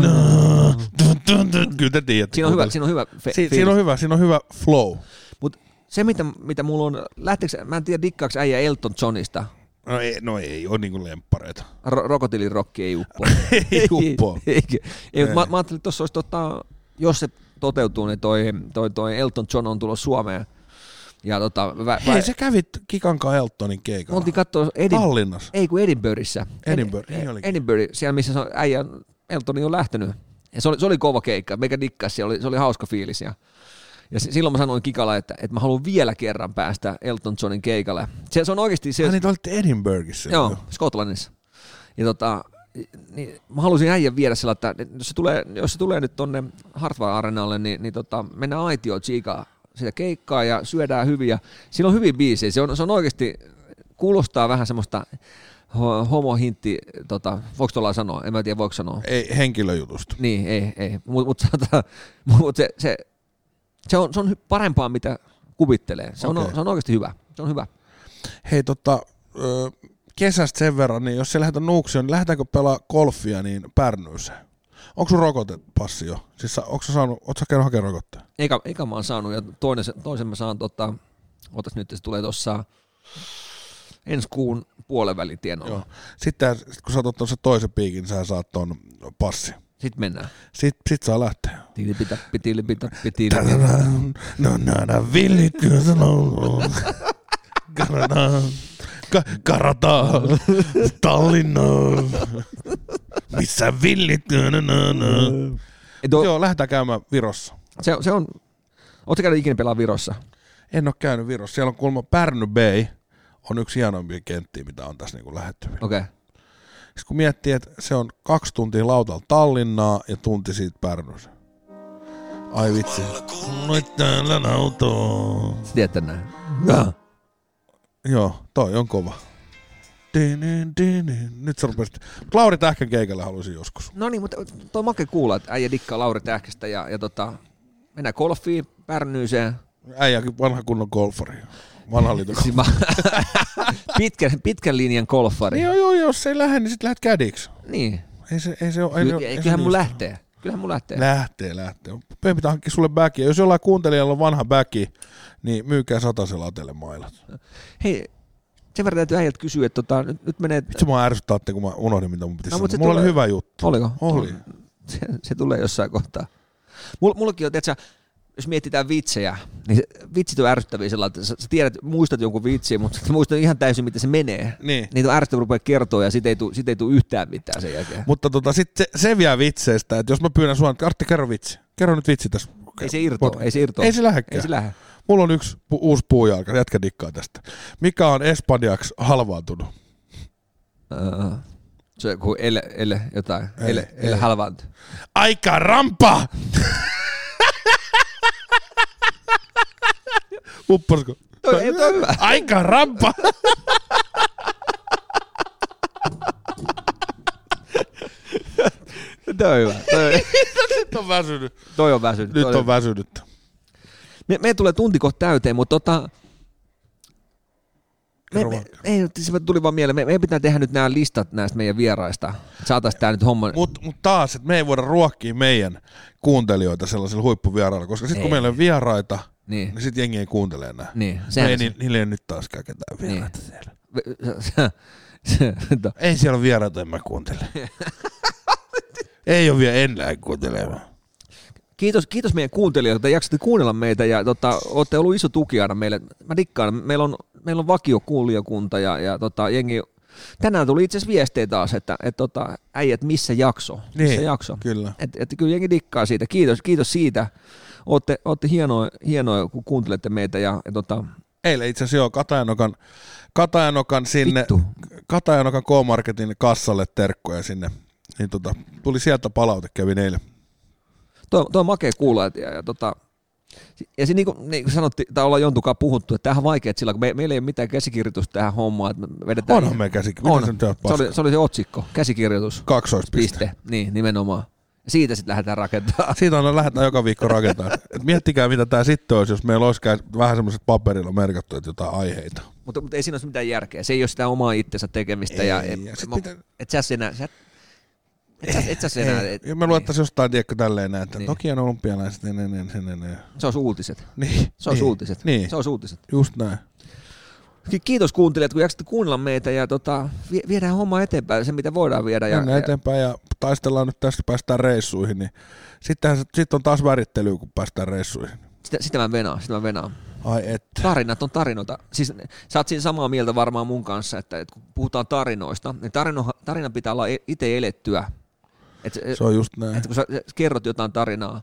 A: Kyllä te tiedätte.
B: Siinä on hyvä, siinä on hyvä fe-
A: si- Siinä on hyvä, siinä on hyvä flow.
B: Mut se mitä, mitä mulla on, lähteekö, mä en tiedä dikkaaks äijä Elton Johnista.
A: No ei, no ei ole niinku lemppareita.
B: Ro- Rokotilin rokki ei uppoa.
A: ei uppoa.
B: ei, ei, ei, mä, mä ajattelin, että tossa olisi tota, jos se toteutuu, niin toi, toi, toi Elton John on tullut Suomeen. Ja tota, vä,
A: Hei,
B: vä,
A: sä kävit Kikankaan Eltonin keikalla.
B: Me oltiin kattoo Edin,
A: Tallinnassa.
B: Ei kun Edinburghissa.
A: Edinburgh, niin olikin.
B: Edinburgh, siellä missä se on, äijän Eltoni on lähtenyt. Ja se oli, se oli kova keikka, meikä dikkas, se oli, se oli hauska fiilis. Ja, Ja silloin mä sanoin Kikalle, että, että mä haluan vielä kerran päästä Elton Johnin keikalle. Se, se on oikeasti... Se,
A: ah, niin te olitte Edinburghissa.
B: Joo, Skotlannissa. Ja tota, niin, mä halusin äijän viedä sillä, että jos se tulee, jos se tulee nyt tonne Hartwall Arenalle, niin, niin tota, mennään aitioon tsiikaa sitä keikkaa ja syödään hyvin. Ja siinä on hyviä biisejä. Se on, se on oikeasti, kuulostaa vähän semmoista homohintti, tota, voiko tuolla sanoa? En mä tiedä, voiko sanoa.
A: Ei henkilöjutusta.
B: Niin, ei, ei. Mutta mut, mut se, se, se, on, se on parempaa, mitä kuvittelee. Se, okay. on, se on oikeasti hyvä. Se on hyvä.
A: Hei, tota, kesästä sen verran, niin jos se lähdetään Nuuksioon, niin lähdetäänkö pelaa golfia niin Pärnyyseen? Onko sun rokotepassi jo? Siis onko sä saanut, ootko sä käynyt hakemaan rokotteen?
B: Eikä, eikä mä oon saanut, ja toinen, toisen mä saan, tota, otas nyt, se tulee tuossa ensi kuun puolen välin tienoilla.
A: Sitten sit kun sä oot ottanut se toisen piikin, sä saat ton passi.
B: Sitten mennään.
A: Sitten sit saa lähteä.
B: Tilipitä, pitilipitä, pitilipitä.
A: No nää villit, kyllä sä lauluu. Karataan, karataan, Tallinnaan. Missä villit, Joo, lähdetään käymään Virossa.
B: Se, se on, ootko käynyt ikinä pelaa Virossa?
A: En ole käynyt Virossa. Siellä on kuulemma Pärny Bay. On yksi hienoimpia kenttiä, mitä on tässä niinku lähettyvillä.
B: Okei. Okay.
A: Sitten kun miettii, että se on kaksi tuntia lautalla Tallinnaa ja tunti siitä Pärnyssä. Ai vitsi. Noit täällä nautoa.
B: Sä tiedät näin.
A: Ja. Joo, toi on kova. Nyt sä rupesit. Lauri Tähkän keikalle haluaisin joskus.
B: No niin, mutta toi make kuulla, että äijä dikkaa Lauri Tähkästä ja, ja tota, mennään golfiin, Pärnyyseen.
A: Äijäkin vanha kunnon golfari. Vanhan liiton golfari.
B: pitkän, pitkän linjan golfari.
A: Joo, joo, jos ei lähde, niin sit lähdet kädiksi.
B: Niin.
A: Ei se, ei se ole.
B: Ky- ei kyllähän mun lähtee. Kyllähän mun lähtee.
A: Lähtee, lähtee. Meidän pitää hankkia sulle backia. Jos jollain kuuntelijalla on vanha backi, niin myykää satasella atelle mailat.
B: Hei, sen verran täytyy äijältä kysyä, että tota, nyt, nyt menee...
A: Itse mua ärsyttää, kun mä unohdin, mitä mun piti
B: no,
A: sanoa. Mulla
B: tulee...
A: oli hyvä juttu.
B: Oliko?
A: Oli.
B: Se, se tulee jossain kohtaa. Mull, mullakin on, tiiätkö, jos mietitään vitsejä, niin se, vitsit on ärsyttäviä sellainen, että sä, sä tiedät, muistat jonkun vitsiä, mutta sä muistat ihan täysin, miten se menee.
A: Niin.
B: Niitä on ärsyttävää rupeaa kertoa ja sit ei tule sit ei tule yhtään mitään sen jälkeen.
A: Mutta tota, sitten se, se vielä vitseistä, että jos mä pyydän sua, että Artti, kerro vitsi. Kerro nyt vitsi tässä.
B: Ei se irtoa, ei se irtoa.
A: Ei se lähdekään.
B: Ei se lähde.
A: Mulla on yksi pu- uusi puujalka, jätkä dikkaa tästä. Mikä on espanjaksi halvaantunut?
B: Uh, se on kuin ele, ele jotain,
A: ei,
B: ele, ele halvaantu.
A: Aika rampa! Upposko?
B: Toi, ei toi hyvä.
A: Aika rampa!
B: Toi on hyvä. Toi...
A: Nyt on väsynyt.
B: Toi on väsynyt.
A: Nyt
B: toi
A: on väsynyt.
B: Me, me tulee tunti kohta täyteen, mutta tota... Me, me, ei, se tuli vaan mieleen. Me, meidän pitää tehdä nyt nämä listat näistä meidän vieraista. Saataisiin tää nyt homma...
A: Mutta mut taas, että me ei voida ruokkia meidän kuuntelijoita sellaisella huippuvierailla, koska sitten kun meillä on vieraita, niin, niin sitten jengi ei kuuntele enää. Niin. Ei, ni, niille ei nyt taaskaan ketään vieraita niin. Siellä. Ei siellä ole vieraita, en mä kuuntele. Ei ole vielä enää kuuntelemaan.
B: Kiitos, kiitos meidän kuuntelijoille, että jaksatte kuunnella meitä ja tota, olette ollut iso tuki aina meille. Mä dikkaan, meillä on, meillä on vakio kuulijakunta ja, ja tota, jengi... Tänään tuli itse asiassa viestejä taas, että et, tota, äijät, missä jakso? Missä
A: niin,
B: jakso?
A: Kyllä.
B: Et, et, kyllä jengi dikkaa siitä. Kiitos, kiitos siitä. Olette, olette hienoja, hienoja, kun kuuntelette meitä. Ja, ja tota...
A: Eilen itse asiassa joo, Katajanokan, Katajanokan sinne,
B: Vittu.
A: Katajanokan K-Marketin kassalle terkkoja sinne. Niin tota, tuli sieltä palaute, kävin eilen.
B: Tuo, tuo on makea kuulla, ja, ja, tota, ja se niin kuin, niin kuin sanottiin, tai ollaan jontukaan puhuttu, että tämähän on vaikeaa sillä, kun me, meillä ei ole mitään käsikirjoitusta tähän hommaan, että me vedetään...
A: Onhan me käsikirjoitus.
B: On. Se, oli, se oli se otsikko, käsikirjoitus.
A: Kaksoispiste.
B: Piste. Niin, nimenomaan. Siitä sitten lähdetään rakentamaan.
A: Siitä on lähdetään joka viikko rakentamaan. Et miettikää, mitä tämä sitten olisi, jos meillä olisi vähän semmoiset paperilla merkattu, että jotain aiheita.
B: Mutta, mutta ei siinä ole mitään järkeä. Se ei ole sitä omaa itsensä tekemistä.
A: Ei,
B: ja,
A: ja
B: et,
A: sit
B: mo,
A: mitä...
B: et sä enää... Sä, et sä, et sä enää... Et,
A: ja me luettaisiin jostain, tiedätkö, tälleen näin, että
B: niin.
A: Toki on olympialaiset, ne, ne, ne, ne, ne.
B: Se olisi uutiset.
A: Niin.
B: Se olisi
A: niin.
B: uutiset.
A: Niin.
B: Se olisi uutiset.
A: Just näin.
B: Kiitos kuuntelijat, kun jaksatte kuunnella meitä ja tota, viedään homma eteenpäin, se mitä voidaan viedä. Ja,
A: Mennään eteenpäin ja taistellaan nyt tästä, päästään reissuihin, niin sittenhän sit on taas värittelyä, kun päästään reissuihin.
B: Sitä, sitä mä venaan, sitä mä venaan.
A: Ai että.
B: Tarinat on tarinoita. Siis sä oot siinä samaa mieltä varmaan mun kanssa, että, että kun puhutaan tarinoista, niin tarino, tarina pitää olla itse elettyä. Et,
A: se on just näin.
B: Että kun sä kerrot jotain tarinaa,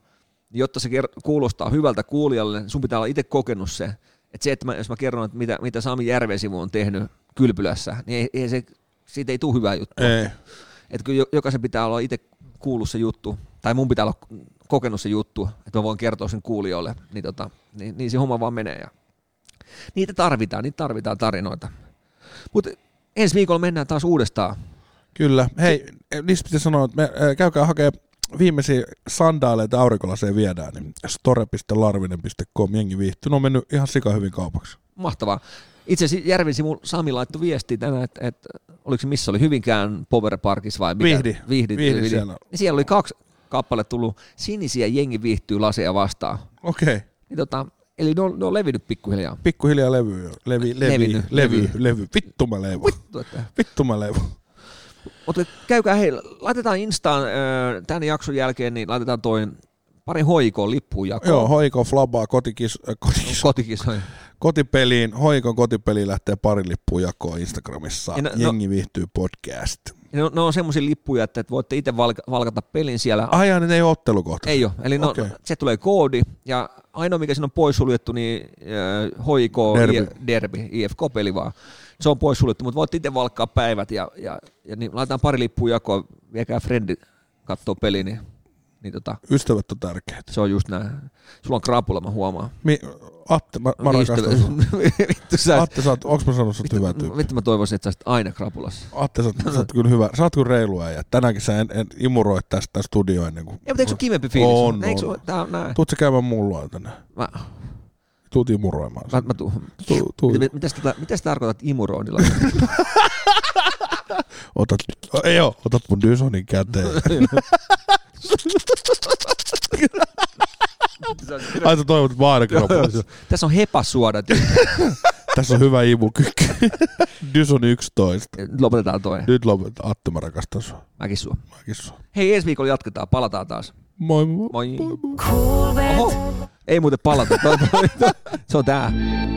B: jotta se kuulostaa hyvältä kuulijalle, sun pitää olla itse kokenut se. Että se, että mä, jos mä kerron, että mitä, mitä Sami Järvensivu on tehnyt Kylpylässä, niin ei, ei se, siitä ei tule hyvää juttua.
A: Ei.
B: Että kyllä jokaisen pitää olla itse kuullut se juttu, tai mun pitää olla kokenut se juttu, että mä voin kertoa sen kuulijoille, niin, tota, niin, niin se homma vaan menee. Ja niitä tarvitaan, niitä tarvitaan tarinoita. Mutta ensi viikolla mennään taas uudestaan.
A: Kyllä. Hei, niistä pitää sanoa, että me, äh, käykää hakemaan viimeisiä sandaaleita aurinkolaseen viedään, niin store piste larvinen piste com jengi viihtyy. Ne on mennyt ihan sika hyvin kaupaksi.
B: Mahtavaa. Itse asiassa Järvensivu Sami laittoi viestiä tänään, että, että oliko se missä oli Hyvinkään Power Parkissa vai mikä?
A: Vihdi.
B: Vihdi.
A: Vihdi
B: Vihdi.
A: siellä.
B: Siellä oli kaksi kappaletta tullut sinisiä jengi viihtyy laseja vastaan.
A: Okei. Okay.
B: Niin tota, eli ne on, ne on levinnyt pikkuhiljaa.
A: Pikkuhiljaa levy. Levi, levi,
B: Levinnyt,
A: levy,
B: levy.
A: levy. Vittu mä levu.
B: Vittu, että.
A: Vittu mä levu.
B: Mutta käykää, hei, laitetaan Instaan äh, tämän jakson jälkeen, niin laitetaan toi pari hoikoon lippuun jakoon.
A: Joo, Hoikon Flabaa kotikis, äh, kotikis,
B: Kotikisoja.
A: kotipeliin. Hoikon kotipeliin lähtee pari lippua jakoon Instagramissa.
B: Ja no-
A: jengi viihtyy podcast.
B: Ne on, ne on semmoisia lippuja, että voitte itse valka, valkata pelin siellä.
A: Ai jaa, ne ei ole ottelukohta.
B: Ei ole, eli no,
A: Okei.
B: se tulee koodi, ja ainoa mikä siinä on poissuljettu, niin äh, hoiko
A: Derby.
B: I, derby, I F K-peli vaan. Se on poissuljettu, mutta voitte itse valkkaa päivät, ja, ja, ja niin laitetaan pari lippua jakoon, viekää frendi kattoo peli, niin, niin tota,
A: Ystävät on tärkeitä.
B: se on just näin. Sulla on krapula, mä huomaan.
A: Mi- Atte, mä, mä rakastan sua.
B: Vittu sä,
A: Atte, sä oot, onks mä sanonut sut hyvä tyyppi?
B: vittu mä toivoisin, että sä olisit aina krapulassa.
A: Atte, sä, oot- sä oot kyllä hyvä. Sä oot kyllä reilu äijä. Tänäänkin sä en, en imuroit tästä tämän studioon ennen kuin...
B: Ei, mutta eikö sun kivempi fiilis?
A: On,
B: Eikö
A: on.
B: sun- Tää on näin.
A: Tuut sä käymään mulla tänne.
B: Mä,
A: Tuut imuroimaan.
B: mä, mä tuun.
A: Tu, tu,
B: Mitä, mitä, sä, mitä sä tarkoitat imuroinnilla?
A: otat, ei oo, otat mun Dysonin käteen. Ai sä toivot, että mä aina kropulassa.
B: Tässä on hepasuodat.
A: Tässä on hyvä imukyky. Dyson yksitoista.
B: Nyt lopetetaan toi.
A: Nyt lopetetaan. Atte, mä rakastan sua.
B: Mäkin sua.
A: Mäkin sua.
B: Hei, ensi viikolla jatketaan. Palataan taas.
A: Moi moi.
B: Moi.
A: moi, moi.
C: Coolbet.
B: Oho. Ei muuten palata. Toi, toi, toi. Se on tää.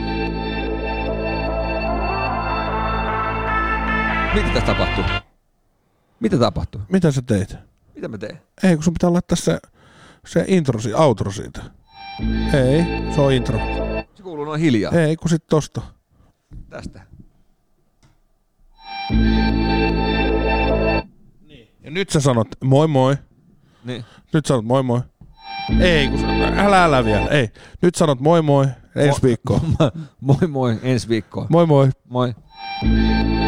B: Mitä tässä tapahtuu? Mitä tapahtuu?
A: Mitä sä teit?
B: Mitä mä teen?
A: Ei, kun sun pitää laittaa se, se intro, si- outro siitä. Ei, se on intro.
B: Se kuuluu noin hiljaa.
A: Ei, kun sit tosta.
B: Tästä.
A: Ja nyt sä sanot moi moi.
B: Niin.
A: Nyt sanot moi moi. Ei, kun sä, älä älä vielä. Ei. Nyt sanot moi moi. Ensi viikkoon.
B: Moi moi. Ensi viikkoon.
A: Moi moi.
B: Moi.